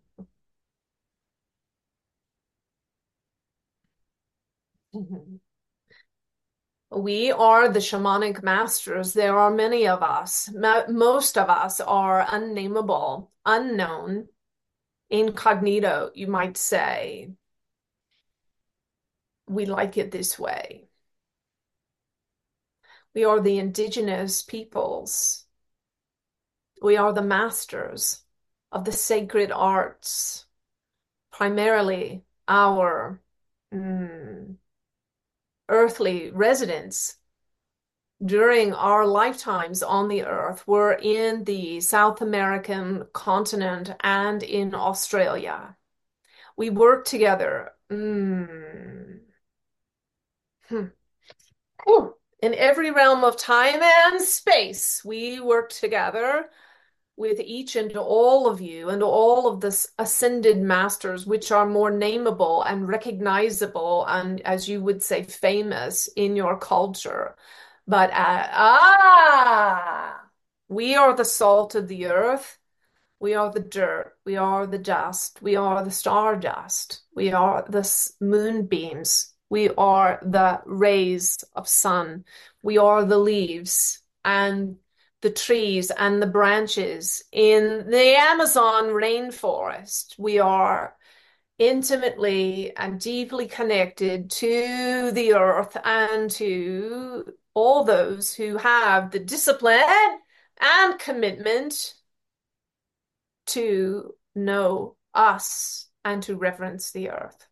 mhm. We are the shamanic masters. There are many of us. Most of us are unnameable, unknown, incognito, you might say. We like it this way. We are the indigenous peoples. We are the masters of the sacred arts, primarily our earthly residents during our lifetimes on the earth were in the South American continent and in Australia. We worked together. Hmm. In every realm of time and space, we worked together with each and all of you and all of the ascended masters, which are more nameable and recognizable and, as you would say, famous in your culture. But we are the salt of the earth. We are the dirt. We are the dust. We are the stardust. We are the moonbeams. We are the rays of sun. We are the leaves and the trees and the branches in the Amazon rainforest. We are intimately and deeply connected to the earth and to all those who have the discipline and commitment to know us and to reverence the earth.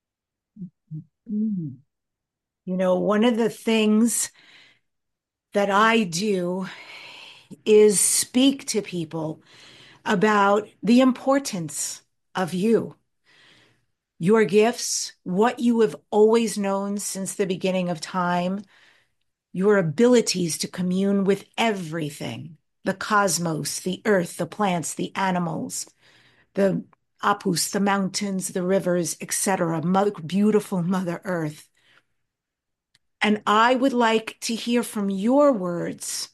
Mm. One of the things that I do is speak to people about the importance of you, your gifts, what you have always known since the beginning of time, your abilities to commune with everything, the cosmos, the earth, the plants, the animals, the apus, the mountains, the rivers, etc. Beautiful Mother Earth. And I would like to hear from your words.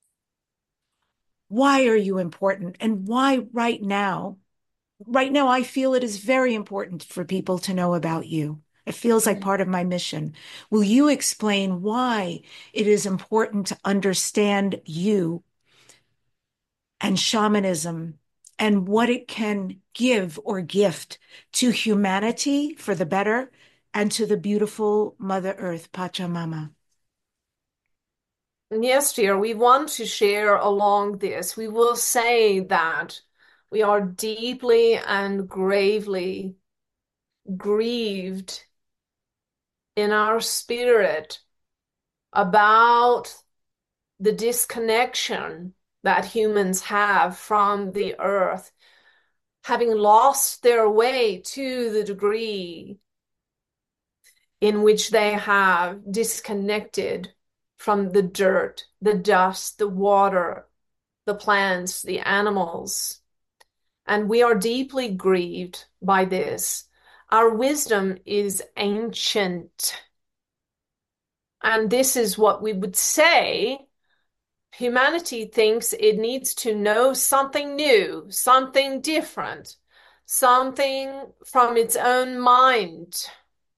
Why are you important? And why right now? Right now, I feel it is very important for people to know about you. It feels like part of my mission. Will you explain why it is important to understand you and shamanism and what it can give or gift to humanity for the better and to the beautiful Mother Earth, Pachamama? Yes, dear, we want to share along this. We will say that we are deeply and gravely grieved in our spirit about the disconnection that humans have from the earth, having lost their way to the degree in which they have disconnected from the dirt, the dust, the water, the plants, the animals. And we are deeply grieved by this. Our wisdom is ancient. And this is what we would say. Humanity thinks it needs to know something new, something different, something from its own mind.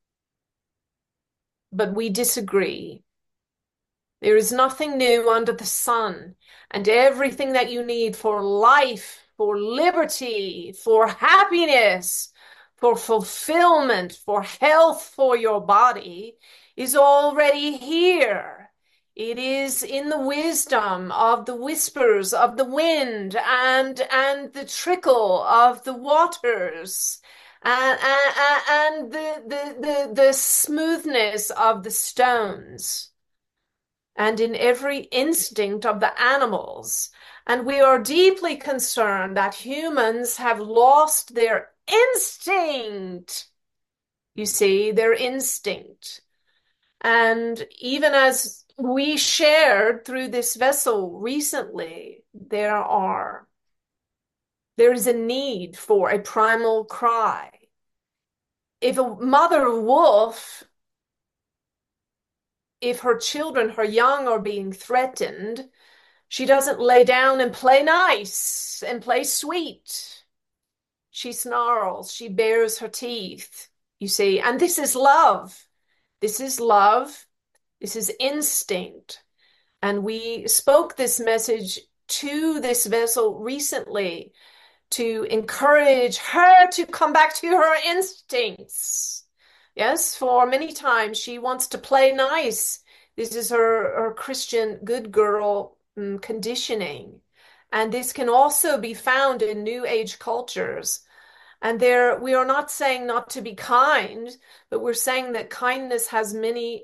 But we disagree. There is nothing new under the sun, and everything that you need for life, for liberty, for happiness, for fulfillment, for health for your body is already here. It is in the wisdom of the whispers of the wind and the trickle of the waters and the smoothness of the stones and in every instinct of the animals. And we are deeply concerned that humans have lost their instinct. You see, their instinct. And even as we shared through this vessel recently, there is a need for a primal cry. If a mother wolf, if her children, her young, are being threatened, she doesn't lay down and play nice and play sweet. She snarls, she bares her teeth, you see. And this is love. This is love. This is instinct. And we spoke this message to this vessel recently to encourage her to come back to her instincts. Yes, for many times she wants to play nice. This is her Christian good girl conditioning. And this can also be found in New Age cultures. And there, we are not saying not to be kind, but we're saying that kindness has many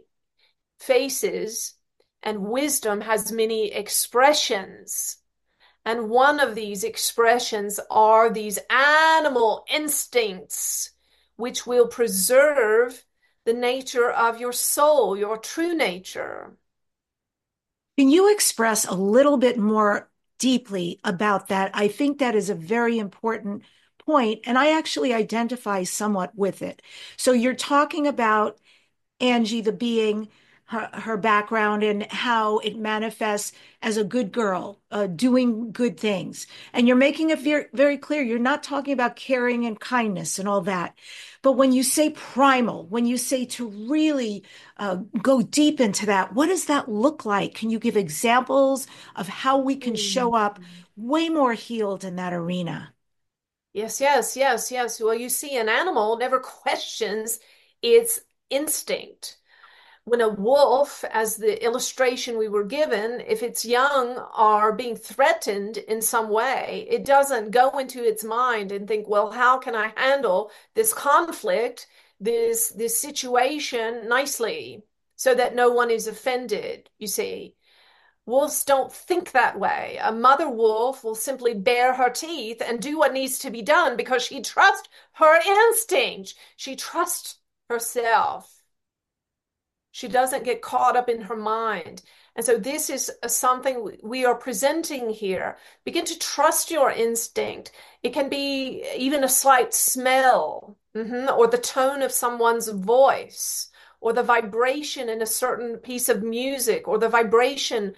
faces and wisdom has many expressions. And one of these expressions are these animal instincts, which will preserve the nature of your soul, your true nature. Can you express a little bit more deeply about that? I think that is a very important point, and I actually identify somewhat with it. So you're talking about Angie, the being, her background, and how it manifests as a good girl, doing good things. And you're making it very, very clear. You're not talking about caring and kindness and all that. But when you say primal, when you say to really go deep into that, what does that look like? Can you give examples of how we can show up way more healed in that arena? Yes, yes, yes, yes. Well, you see, an animal never questions its instinct. When a wolf, as the illustration we were given, if its young are being threatened in some way, it doesn't go into its mind and think, well, how can I handle this conflict, this situation nicely so that no one is offended, you see? Wolves don't think that way. A mother wolf will simply bare her teeth and do what needs to be done because she trusts her instinct. She trusts herself. She doesn't get caught up in her mind. And so this is something we are presenting here. Begin to trust your instinct. It can be even a slight smell, or the tone of someone's voice, or the vibration in a certain piece of music, or the vibration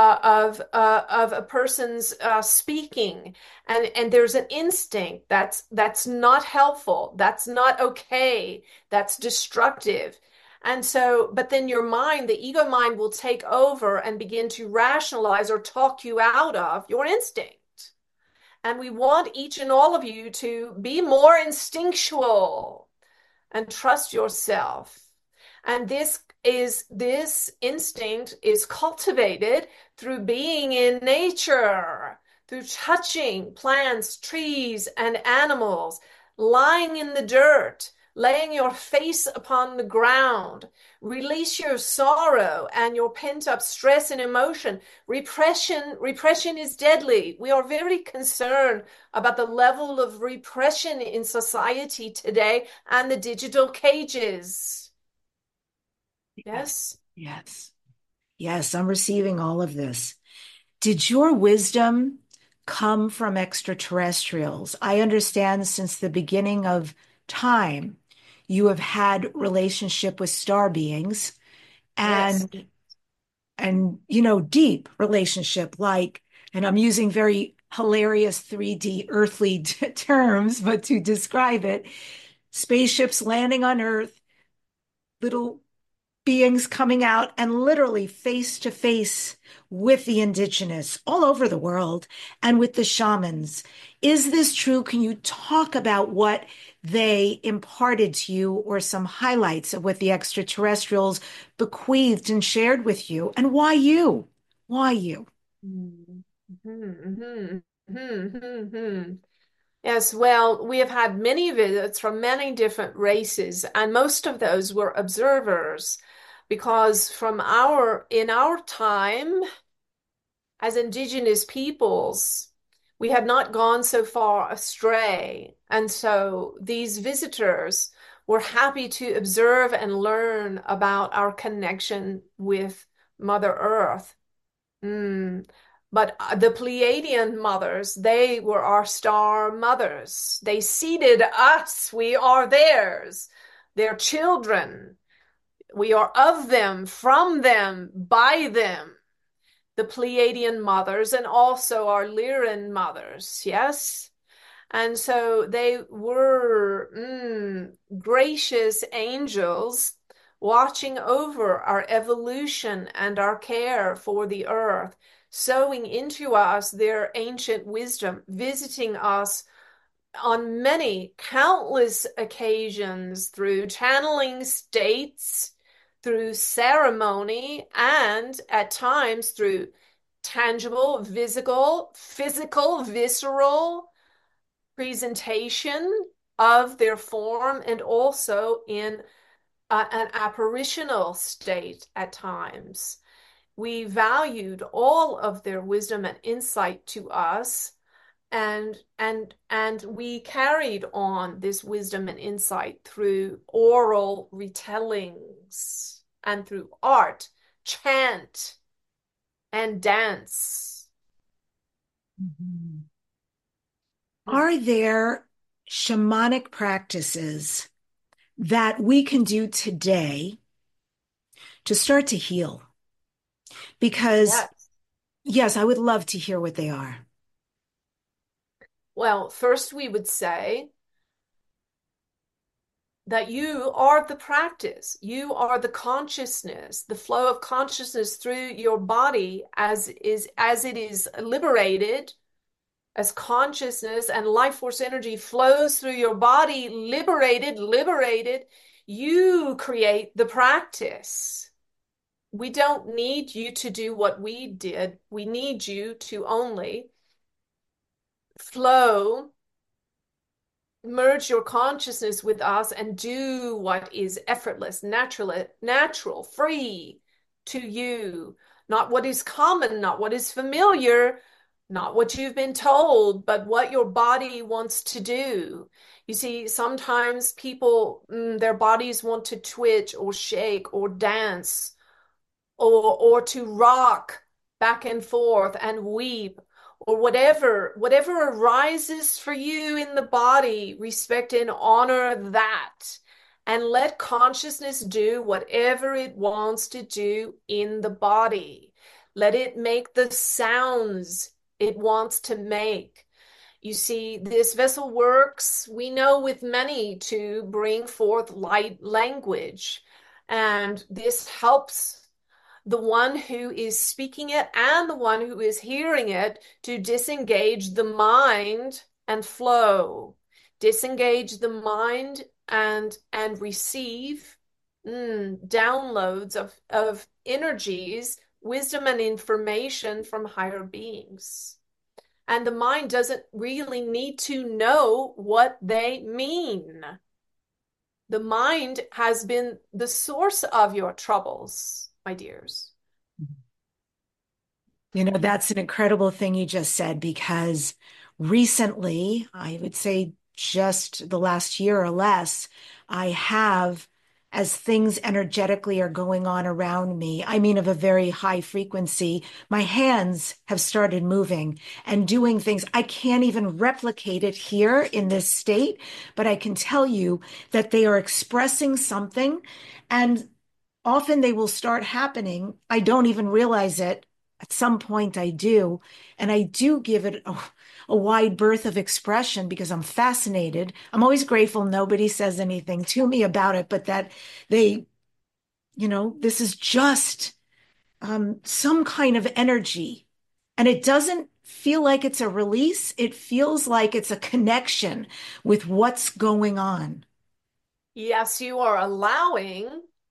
of a person's speaking. And there's an instinct that's not helpful, that's not okay, that's destructive. And so, but then your mind, the ego mind, will take over and begin to rationalize or talk you out of your instinct. And we want each and all of you to be more instinctual and trust yourself. And this is this instinct is cultivated through being in nature, through touching plants, trees, and animals, lying in the dirt, laying your face upon the ground. Release your sorrow and your pent-up stress and emotion. Repression is deadly. We are very concerned about the level of repression in society today and the digital cages. Yes? Yes. Yes, I'm receiving all of this. Did your wisdom come from extraterrestrials? I understand since the beginning of time, you have had relationship with star beings Yes. and deep relationship like, and I'm using very hilarious 3D earthly terms, but to describe it, spaceships landing on Earth, little beings coming out and literally face to face with the indigenous all over the world and with the shamans. Is this true? Can you talk about what they imparted to you or some highlights of what the extraterrestrials bequeathed and shared with you? And why you? Why you? Mhm, mhm, mhm, mhm. Yes, well, we have had many visits from many different races, and most of those were observers, because in our time as indigenous peoples, we had not gone so far astray. And so these visitors were happy to observe and learn about our connection with Mother Earth. Mm. But the Pleiadian mothers, they were our star mothers. They seeded us. We are theirs. Their children. We are of them, from them, by them. The Pleiadian mothers and also our Lyran mothers. Yes. And so they were gracious angels watching over our evolution and our care for the earth, sowing into us their ancient wisdom, visiting us on many, countless occasions through channeling states, through ceremony, and at times through tangible, physical, visceral presentation of their form, and also in an apparitional state at times. We valued all of their wisdom and insight to us, and we carried on this wisdom and insight through oral retellings and through art, chant, and dance. Mhm. Are there shamanic practices that we can do today to start to heal? Because, Yes. yes, I would love to hear what they are. Well, first we would say that you are the practice. You are the consciousness, the flow of consciousness through your body as it is liberated, as consciousness and life force energy flows through your body, liberated, you create the practice. We don't need you to do what we did. We need you to only flow, merge your consciousness with us, and do what is effortless, natural, free to you. Not what is common, not what is familiar, not what you've been told, but what your body wants to do. You see, sometimes people, their bodies want to twitch or shake or dance or to rock back and forth and weep or whatever arises for you in the body. Respect and honor that, and let consciousness do whatever it wants to do in the body. Let it make the sounds it wants to make. You see, this vessel works, we know, with many to bring forth light language, and this helps the one who is speaking it and the one who is hearing it to disengage the mind and flow. Disengage the mind and receive, downloads of energies, wisdom, and information from higher beings. And the mind doesn't really need to know what they mean. The mind has been the source of your troubles, my dears. You know, that's an incredible thing you just said because recently, I would say just the last year or less, I have, as things energetically are going on around me, I mean, of a very high frequency, my hands have started moving and doing things. I can't even replicate it here in this state, but I can tell you that they are expressing something. And often they will start happening. I don't even realize it. At some point, I do. And I do give it a wide berth of expression because I'm fascinated. I'm always grateful nobody says anything to me about it, but that they, this is just some kind of energy. And it doesn't feel like it's a release. It feels like it's a connection with what's going on. Yes, you are allowing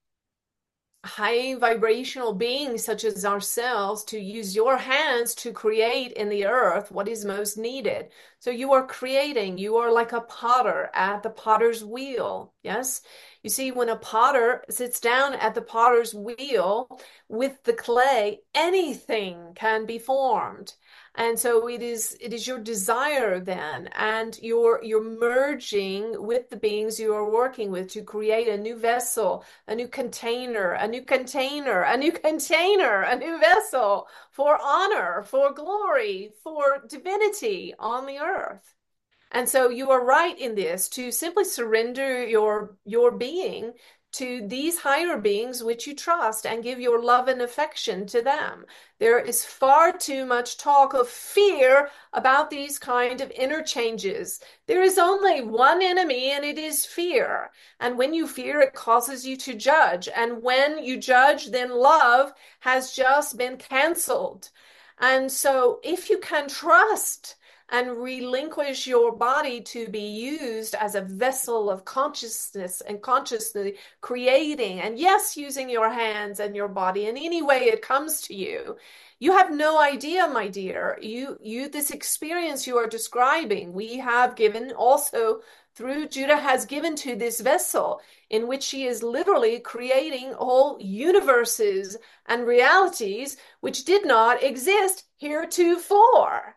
high vibrational beings such as ourselves to use your hands to create in the earth what is most needed. So you are creating, you are like a potter at the potter's wheel. Yes. You see, when a potter sits down at the potter's wheel with the clay, anything can be formed. And so it is your desire then, and you're merging with the beings you are working with to create a new vessel, a new container, a new container, a new container, a new vessel for honor, for glory, for divinity on the earth. And so you are right in this to simply surrender your being to these higher beings which you trust and give your love and affection to them. There is far too much talk of fear about these kind of interchanges. There is only one enemy, and it is fear. And when you fear, it causes you to judge. And when you judge, then love has just been canceled. And so if you can trust and relinquish your body to be used as a vessel of consciousness and consciously creating, and yes, using your hands and your body in any way it comes to you. You have no idea, my dear. This experience you are describing, we have given also through Judah has given to this vessel in which she is literally creating whole universes and realities which did not exist heretofore.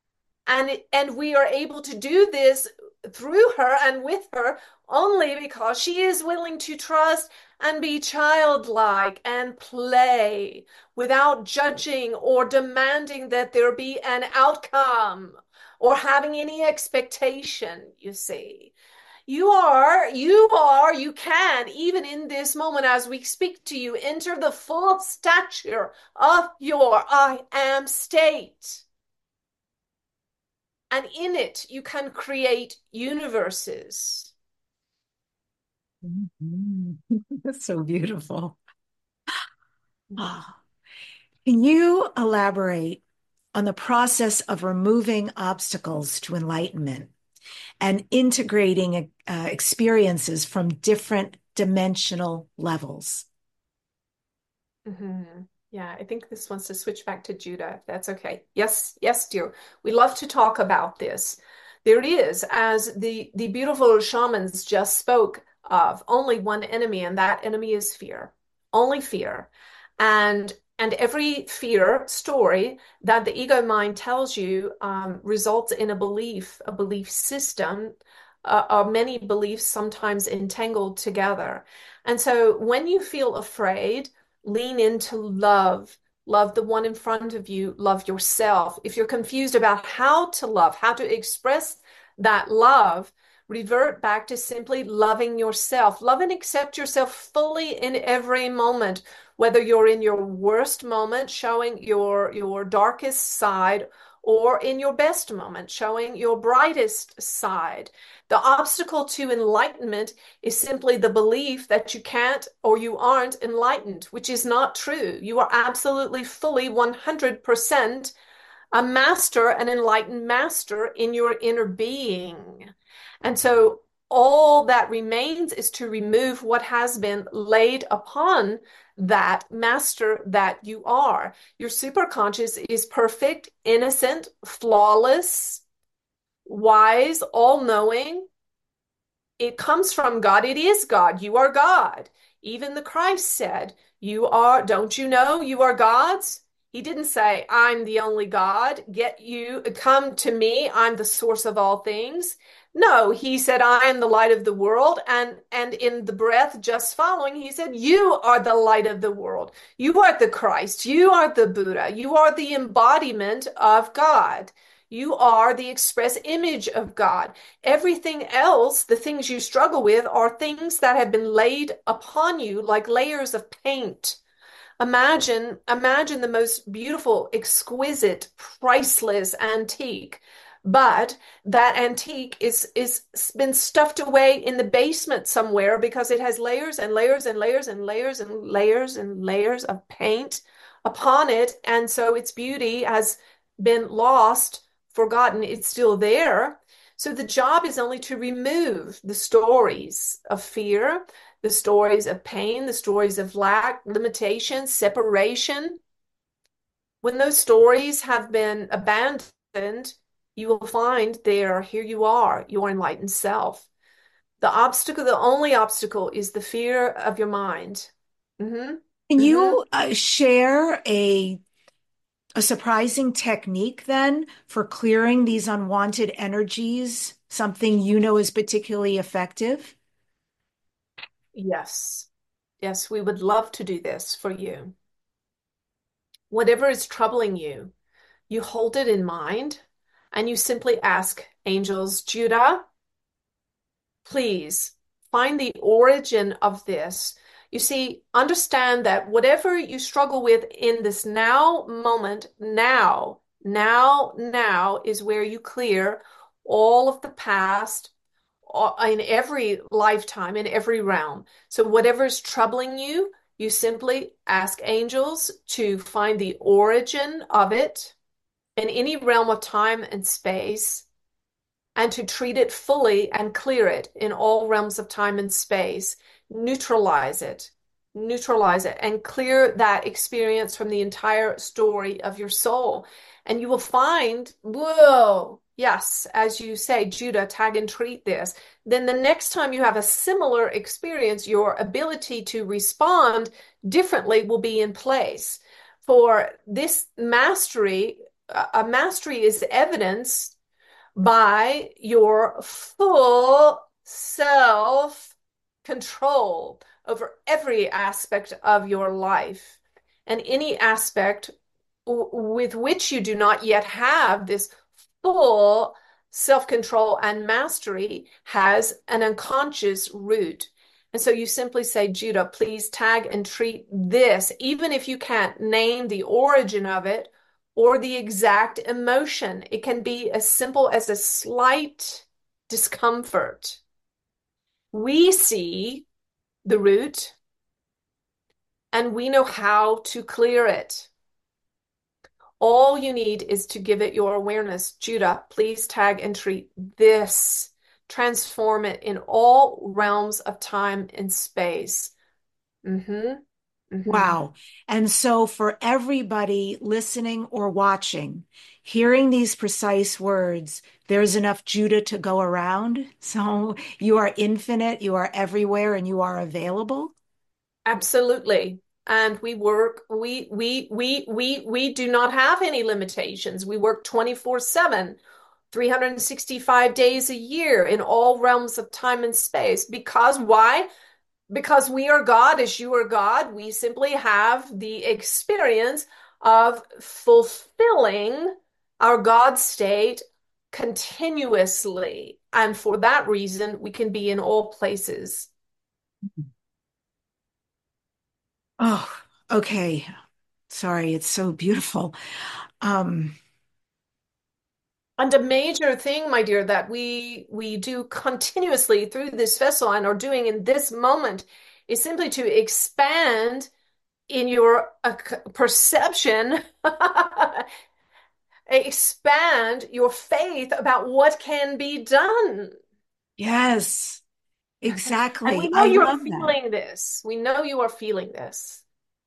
And we are able to do this through her and with her only because she is willing to trust and be childlike and play without judging or demanding that there be an outcome or having any expectation, you see. You can, even in this moment as we speak to you, enter the full stature of your I am state. And in it, you can create universes. Mhm. That's so beautiful. Ah, can you elaborate on the process of removing obstacles to enlightenment and integrating experiences from different dimensional levels? Mm-hmm. Yeah, I think this wants to switch back to Judah, if that's okay. Yes, yes, dear. We love to talk about this. There is, as the beautiful shamans just spoke of, only one enemy, and that enemy is fear. Only fear. And every fear story that the ego mind tells you results in a belief system, or many beliefs sometimes entangled together. And so when you feel afraid, lean into love. Love the one in front of you. Love yourself. If you're confused about how to love, how to express that love, revert back to simply loving yourself. Love and accept yourself fully in every moment, whether you're in your worst moment, showing your darkest side, or in your best moment, showing your brightest side. The obstacle to enlightenment is simply the belief that you can't or you aren't enlightened, which is not true. You are absolutely fully 100% a master, an enlightened master in your inner being. And so all that remains is to remove what has been laid upon that master that you are. Your superconscious is perfect, innocent, flawless, wise, all-knowing. It comes from God. It is God. You are God. Even the Christ said, "You are, don't you know you are gods?" He didn't say, "I'm the only God. Get you, come to me. I'm the source of all things." No, he said, "I am the light of the world." And in the breath just following, he said, "You are the light of the world. You are the Christ. You are the Buddha. You are the embodiment of God. You are the express image of God. Everything else, the things you struggle with, are things that have been laid upon you like layers of paint. Imagine the most beautiful, exquisite, priceless antique. But that antique is been stuffed away in the basement somewhere because it has layers and layers and layers and layers and layers and layers of paint upon it. And so its beauty has been lost, forgotten. It's still there. So the job is only to remove the stories of fear, the stories of pain, the stories of lack, limitation, separation. When those stories have been abandoned, you will find there, here you are, your enlightened self. The obstacle, the only obstacle is the fear of your mind. Mm-hmm. Can Mm-hmm. you share a surprising technique then for clearing these unwanted energies, something you know is particularly effective? Yes. Yes, we would love to do this for you. Whatever is troubling you, you hold it in mind and you simply ask angels, Judah, please find the origin of this. You see, understand that whatever you struggle with in this now moment, now is where you clear all of the past in every lifetime, in every realm. So whatever's troubling you, you simply ask angels to find the origin of it in any realm of time and space and to treat it fully and clear it in all realms of time and space, neutralize it, and clear that experience from the entire story of your soul. And you will find, whoa, yes, as you say, Judah, tag and treat this. Then the next time you have a similar experience, your ability to respond differently will be in place. For this mastery, a mastery is evidence by your full self control over every aspect of your life. And any aspect with which you do not yet have this full self control and mastery has an unconscious root. And so you simply say, Judah, please tag and treat this, even if you can't name the origin of it or the exact emotion. It can be as simple as a slight discomfort. We see the root and we know how to clear it. All you need is to give it your awareness. Judah, please tag and treat this. Transform it in all realms of time and space. Mm-hmm. Mm-hmm. Wow. And so, for everybody listening or watching, hearing these precise words, there's enough Judah to go around. So, you are infinite, you are everywhere, and you are available. Absolutely. And we do not have any limitations. We work 24/7, 365 days a year in all realms of time and space. Because why? Because we are God as you are God. We simply have the experience of fulfilling our God state continuously. And for that reason, we can be in all places. Oh, okay. Sorry, it's so beautiful. Um, And a major thing, my dear, that we do continuously through this vessel and are doing in this moment is simply to expand in your perception, expand your faith about what can be done. yes. And Exactly. we know I you're love that. feeling this. We know you are feeling this.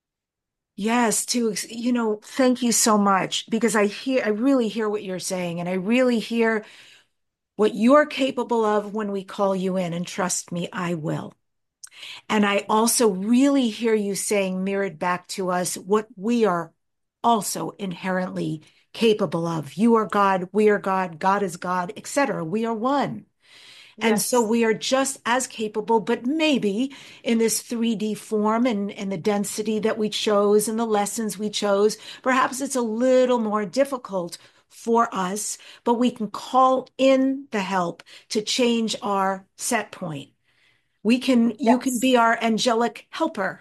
Yes, thank you so much because I really hear what you're saying and I really hear what you're capable of when we call you in. And trust me, I will. And I also really hear you saying, mirrored back to us, what we are also inherently capable of. You are God, we are God, God is God, etc. We are one. And so Yes. we are just as capable, but maybe in this 3D form and the density that we chose and the lessons we chose, perhaps it's a little more difficult for us, but we can call in the help to change our set point. You can Yes. be our angelic helper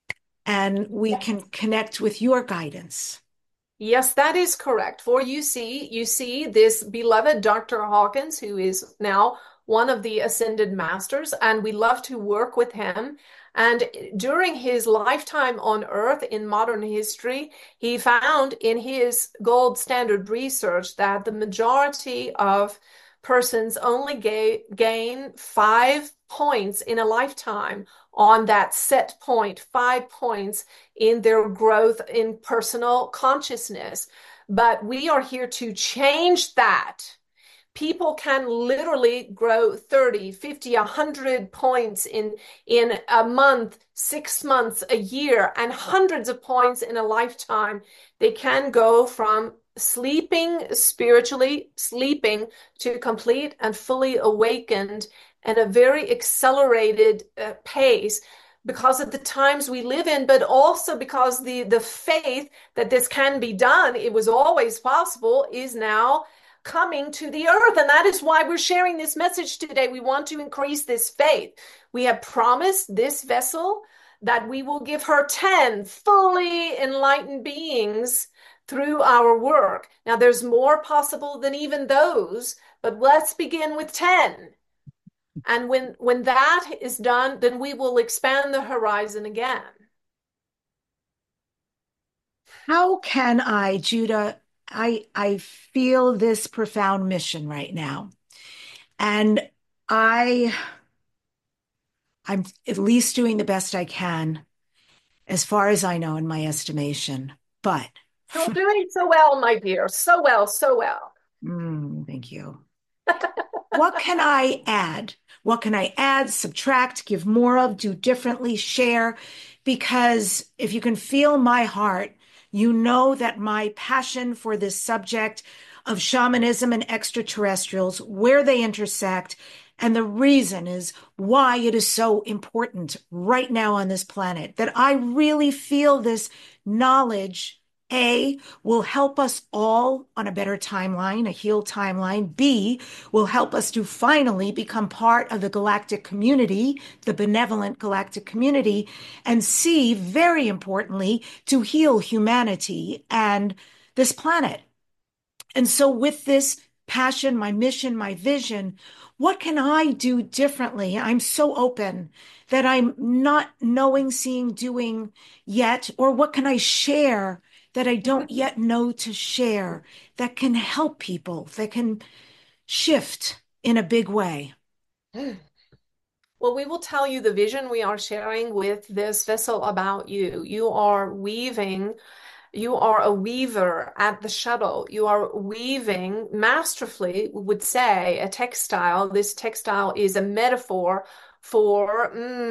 and we can connect with your guidance. Yes, that is correct. For you see this beloved Dr. Hawkins, who is now one of the ascended masters, and we love to work with him. And during his lifetime on Earth in modern history, he found in his gold standard research that the majority of persons only gain 5 points in a lifetime on that set point, 5 points in their growth in personal consciousness. But we are here to change that. People can literally grow 30, 50, 100 points in a month, 6 months, a year, and hundreds of points in a lifetime. They can go from sleeping spiritually, sleeping to complete and fully awakened at a very accelerated pace because of the times we live in, but also because the faith that this can be done, it was always possible, is now coming to the earth. And that is why we're sharing this message today. We want to increase this faith. We have promised this vessel that we will give her 10 fully enlightened beings through our work. Now, there's more possible than even those, but let's begin with 10. And when that is done, then we will expand the horizon again. How can I, Judah? I feel this profound mission right now. And I I'm at least doing the best I can, as far as I know in my estimation. But You're doing so well, my dear. So well, so well. thank you. What can I add? What can I add, subtract, give more of, do differently, share? Because if you can feel my heart, you know that my passion for this subject of shamanism and extraterrestrials, where they intersect, and the reason is why it is so important right now on this planet, that I really feel this knowledge A, will help us all on a better timeline, a healed timeline. B, will help us to finally become part of the galactic community, the benevolent galactic community. And C, very importantly, to heal humanity and this planet. And so, with this passion, my mission, my vision, what can I do differently? I'm so open that I'm not knowing, seeing, doing yet, or what can I share that I don't yet know to share that can help people, that can shift in a big way? Well, we will tell you the vision we are sharing with this vessel about you. You are a weaver at the shuttle. You are weaving masterfully, we would say, a textile. This textile is a metaphor for,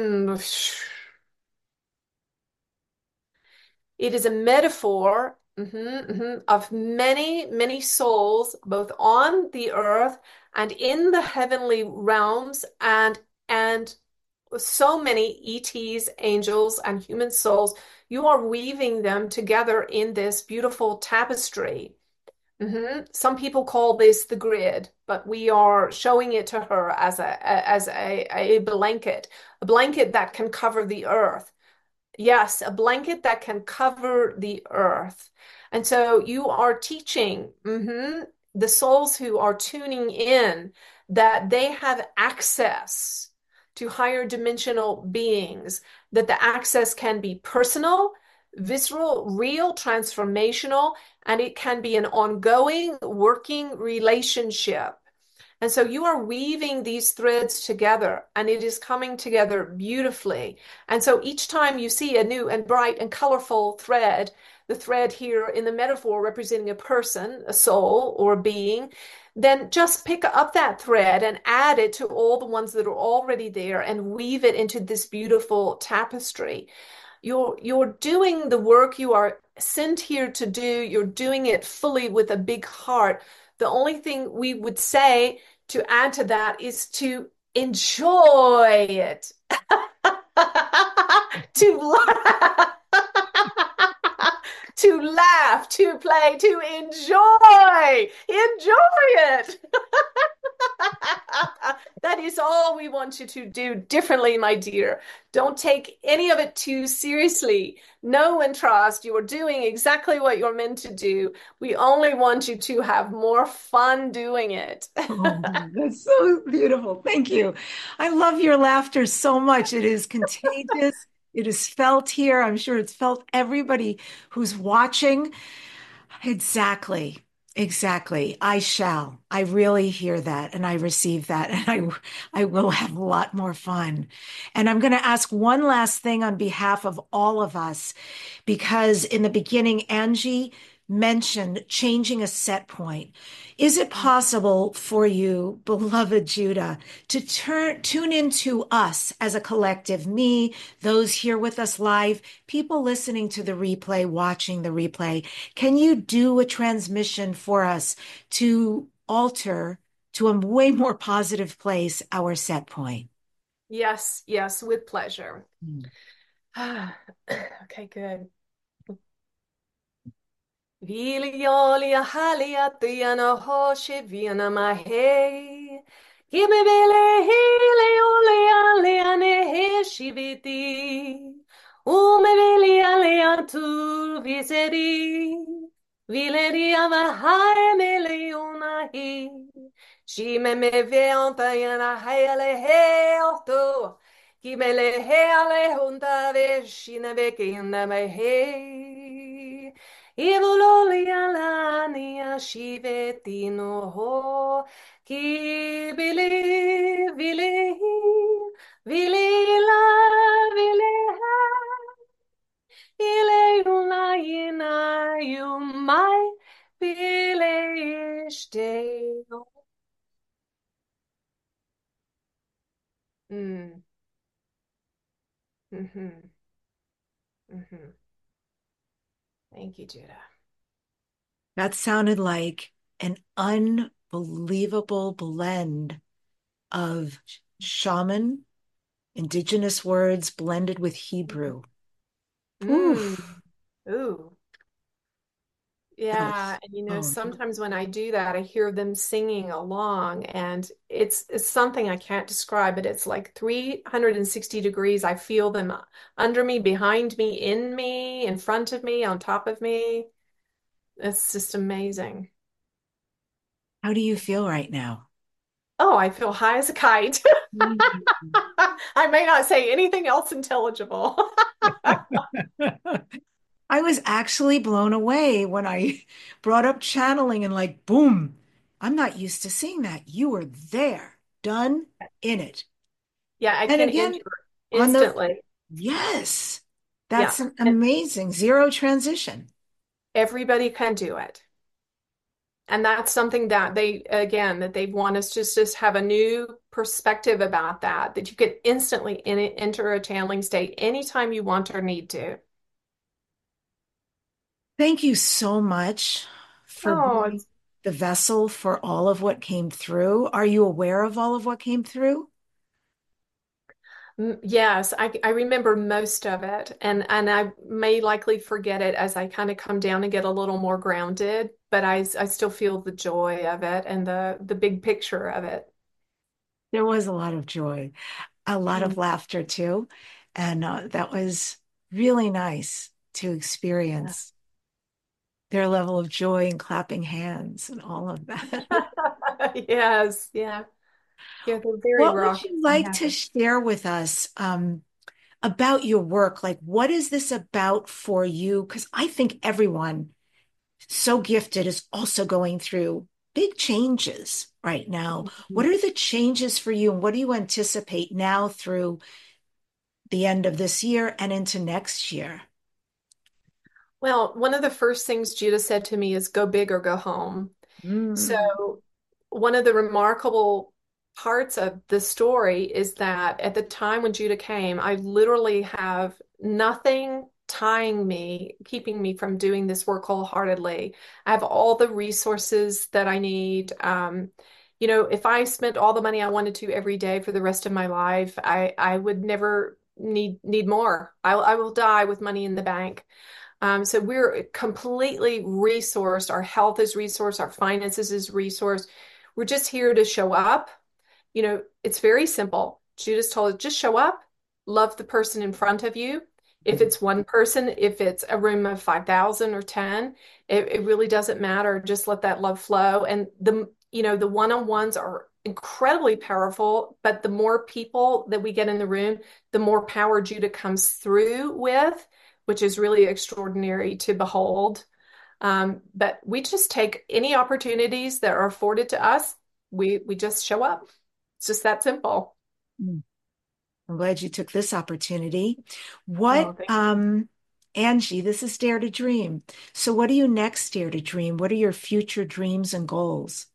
it is a metaphor of many, many souls, both on the earth and in the heavenly realms, and so many ETs, angels, and human souls. You are weaving them together in this beautiful tapestry. Some people call this the grid, but we are showing it to her as a blanket that can cover the earth. Yes, a blanket that can cover the earth. And so you are teaching the souls who are tuning in that they have access to higher dimensional beings, that the access can be personal, visceral, real, transformational, and it can be an ongoing working relationship. And so you are weaving these threads together and it is coming together beautifully. And so each time you see a new and bright and colorful thread, the thread here in the metaphor representing a person, a soul or a being, then just pick up that thread and add it to all the ones that are already there and weave it into this beautiful tapestry. You're doing the work you are sent here to do. You're doing it fully with a big heart. The only thing we would say to add to that is to enjoy it. To laugh, to laugh, to play, to enjoy. Enjoy it. That is all we want you to do differently, my dear. Don't take any of it too seriously. Know and trust you are doing exactly what you're meant to do. We only want you to have more fun doing it. Oh, that's so beautiful. Thank you. I love your laughter so much. It is contagious. It is felt here. I'm sure it's felt everybody who's watching. Exactly. Exactly. I shall. I really hear that and I receive that and I will have a lot more fun. And I'm going to ask one last thing on behalf of all of us, because in the beginning, Angie mentioned changing a set point. Is it possible for you, beloved Judah, to tune into us as a collective, me, those here with us live, people listening to the replay, watching the replay? Can you do a transmission for us to alter to a way more positive place our set point? Yes, yes, with pleasure. Mm. Okay, good. Viliolia halia tiana hoshe viana mahe. Gimme bele hele olea leane he shiviti. Ume veli alea tu viseri. Vileria vahare meleona he. Shime me veanta yana hele he orto. Gimme le he ale hunta ve shine vekina me he. Ivulolialania shivetino ho ki vili la vili ile una ina yumai vile isteo. Mm. Mm-hmm. Mm-hmm. Thank you, Judah. That sounded like an unbelievable blend of shaman, indigenous words blended with Hebrew. Mm. Oof. Ooh. That Yeah, was, and oh, sometimes when I do that, I hear them singing along, and it's something I can't describe, but it's like 360 degrees. I feel them under me, behind me, in me, in front of me, on top of me. It's just amazing. how do you feel right now? Oh, I feel high as a kite. Mm. I may not say anything else intelligible. I was actually blown away when I brought up channeling and like, boom, I'm not used to seeing that. You were there, done in it. Yeah, I And can again, enter on the, instantly. yes, Yeah, that's an and amazing zero transition. everybody can do it. And that's something that that they want us to just have a new perspective about that you could instantly enter a channeling state anytime you want or need to. Thank you so much for Oh, being the vessel for all of what came through. Are you aware of all of what came through? yes, I remember most of it, and I may likely forget it as I kind of come down and get a little more grounded, but I still feel the joy of it and the big picture of it. There was a lot of joy, a lot of Mm. laughter too. And that was really nice to Yeah. experience their level of joy and clapping hands and all of that. Yes, yeah. Yeah, they're very What would rock you and like to happy. share with us about your work? Like, what is this about for you? Because I think everyone so gifted is also going through big changes right now. What Mhm. are the changes for you, and what do you anticipate now through the end of this year and into next year? Well, one of the first things Judah said to me is go big or go home. Mm. So, one of the remarkable parts of the story is that at the time when Judah came, I literally have nothing tying me, keeping me from doing this work wholeheartedly. I have all the resources that I need. If I spent all the money I wanted to every day for the rest of my life, I would never need more. I will die with money in the bank. So we're completely resourced. Our health is resourced. Our finances is resourced. We're just here to show up. It's very simple. Judas told us, just show up, love the person in front of you. If it's one person, if it's a room of 5,000 or 10, it really doesn't matter. Just let that love flow. And the one-on-ones are incredibly powerful, but the more people that we get in the room, the more power Judah comes through with, which is really extraordinary to behold. But we just take any opportunities that are afforded to us. We just show up. It's just that simple. Mm. I'm glad you took this opportunity. What, Oh, thank Angie, this is Dare to Dream. So, what do you next Dare to Dream? What are your future dreams and goals?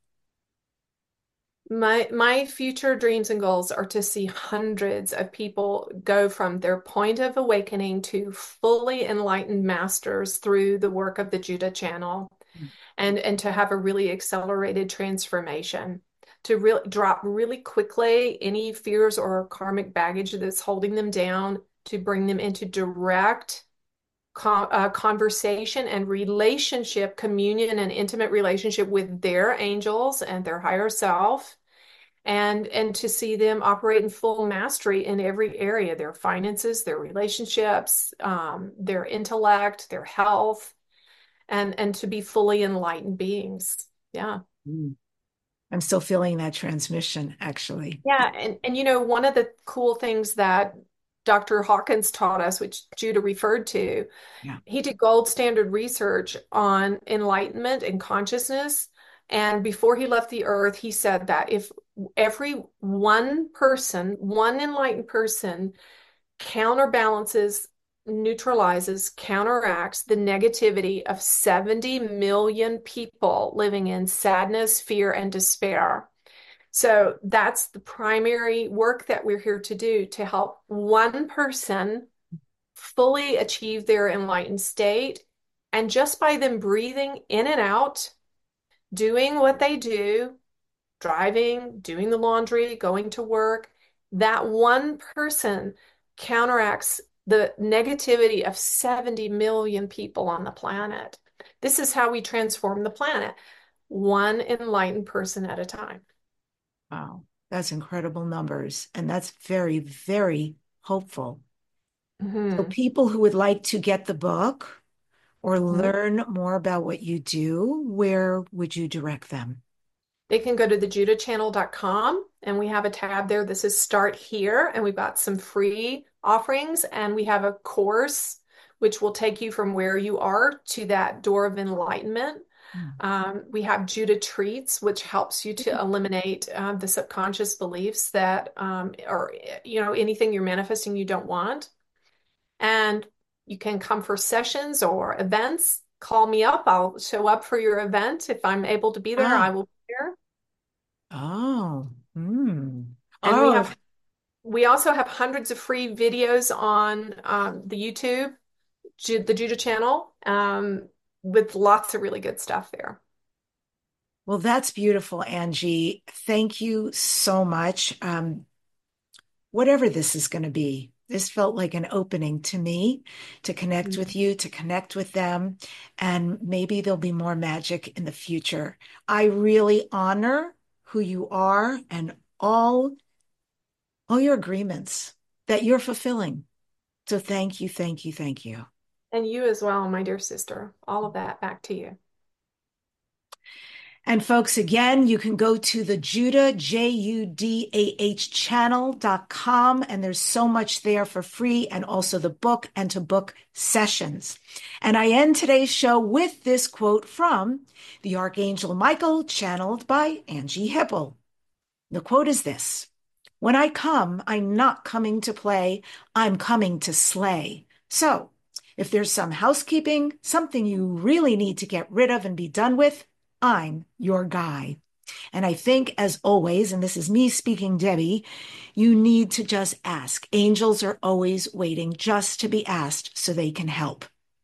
My future dreams and goals are to see hundreds of people go from their point of awakening to fully enlightened masters through the work of the Judah channel, and to have a really accelerated transformation, to really drop really quickly any fears or karmic baggage that's holding them down, to bring them into direct conversation and relationship, communion and intimate relationship with their angels and their higher self, and to see them operate in full mastery in every area, their finances, their relationships, their intellect, their health, and to be fully enlightened beings. Yeah. Mm. I'm still feeling that transmission, actually. Yeah, and one of the cool things that Dr. Hawkins taught us, which Judah referred to, Yeah. he did gold standard research on enlightenment and consciousness. And before he left the earth, he said that if every one person, one enlightened person, counterbalances, neutralizes, counteracts the negativity of 70 million people living in sadness, fear, and despair. So that's the primary work that we're here to do, to help one person fully achieve their enlightened state. And just by them breathing in and out, doing what they do, driving, doing the laundry, going to work, that one person counteracts the negativity of 70 million people on the planet. This is how we transform the planet, one enlightened person at a time. Wow. That's incredible numbers. And that's very, very hopeful. So, Mhm. people who would like to get the book or Mhm. learn more about what you do, where would you direct them? They can go to thejudahchannel.com, and we have a tab there that says Start Here, and we've got some free offerings, and we have a course which will take you from where you are to that door of enlightenment. Mm. We have Judah Treats, which helps you to eliminate the subconscious beliefs that or anything you're manifesting you don't want. And you can come for sessions or events. Call me up. I'll show up for your event. If I'm able to be there, I Ah, will be there. oh, hmm. And we Oh, have we also have hundreds of free videos on the YouTube, the Judah channel, with lots of really good stuff there. well, that's beautiful, Angie. Thank you so much. Whatever this is going to be, this felt like an opening to me to connect with you, to connect with them, and maybe there'll be more magic in the future. I really honor who you are and all your agreements that you're fulfilling. So thank you, thank you, thank you. And you as well, my dear sister. All of that back to you. And folks, again, you can go to the Judah, JUDAH channel.com, and there's so much there for free, and also the book and to book sessions. And I end today's show with this quote from the Archangel Michael, channeled by Angie Hipple. The quote is this: "When I come, I'm not coming to play, I'm coming to slay." So if there's some housekeeping, something you really need to get rid of and be done with, I'm your guy. And I think, as always, and this is me speaking, Debbie, you need to just ask. Angels are always waiting just to be asked so they can help.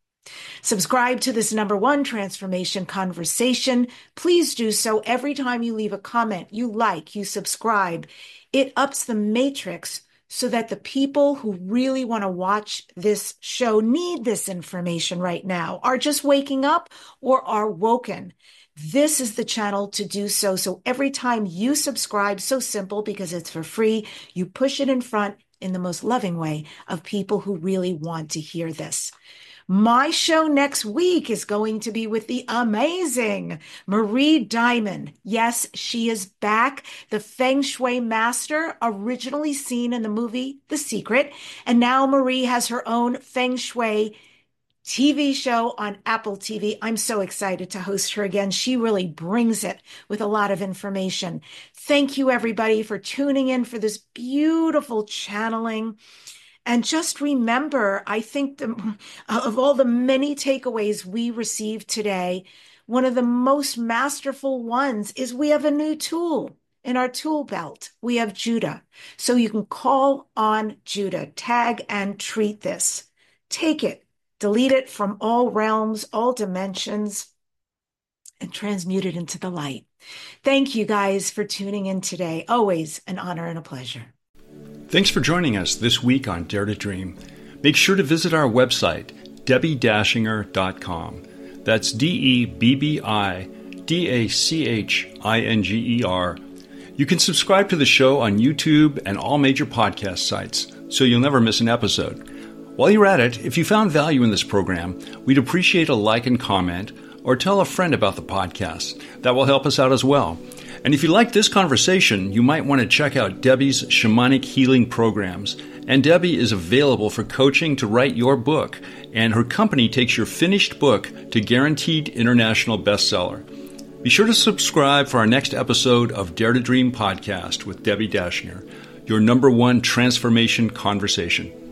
Subscribe to this #1 transformation conversation. Please do so every time you leave a comment, you like, you subscribe. It ups the matrix so that the people who really want to watch this show, need this information right now, are just waking up or are woken. This is the channel to do so. So every time you subscribe, so simple because it's for free, you push it in front in the most loving way of people who really want to hear this. My show next week is going to be with the amazing Marie Diamond. Yes, she is back, the Feng Shui master, originally seen in the movie The Secret. And now Marie has her own Feng Shui TV show on Apple TV. I'm so excited to host her again. She really brings it with a lot of information. Thank you, everybody, for tuning in for this beautiful channeling. And just remember, I think of all the many takeaways we received today, one of the most masterful ones is we have a new tool in our tool belt. We have Judah. So you can call on Judah, tag and treat this. Take it. Delete it from all realms, all dimensions, and transmute it into the light. Thank you guys for tuning in today. Always an honor and a pleasure. Thanks for joining us this week on Dare to Dream. Make sure to visit our website, DebbieDashinger.com. That's DebbieDashinger. You can subscribe to the show on YouTube and all major podcast sites, so you'll never miss an episode. While you're at it, if you found value in this program, we'd appreciate a like and comment, or tell a friend about the podcast. That will help us out as well. And if you like this conversation, you might want to check out Debbie's shamanic healing programs. And Debbie is available for coaching to write your book, and her company takes your finished book to guaranteed international bestseller. Be sure to subscribe for our next episode of Dare to Dream podcast with Debbie Dashinger, your #1 transformation conversation.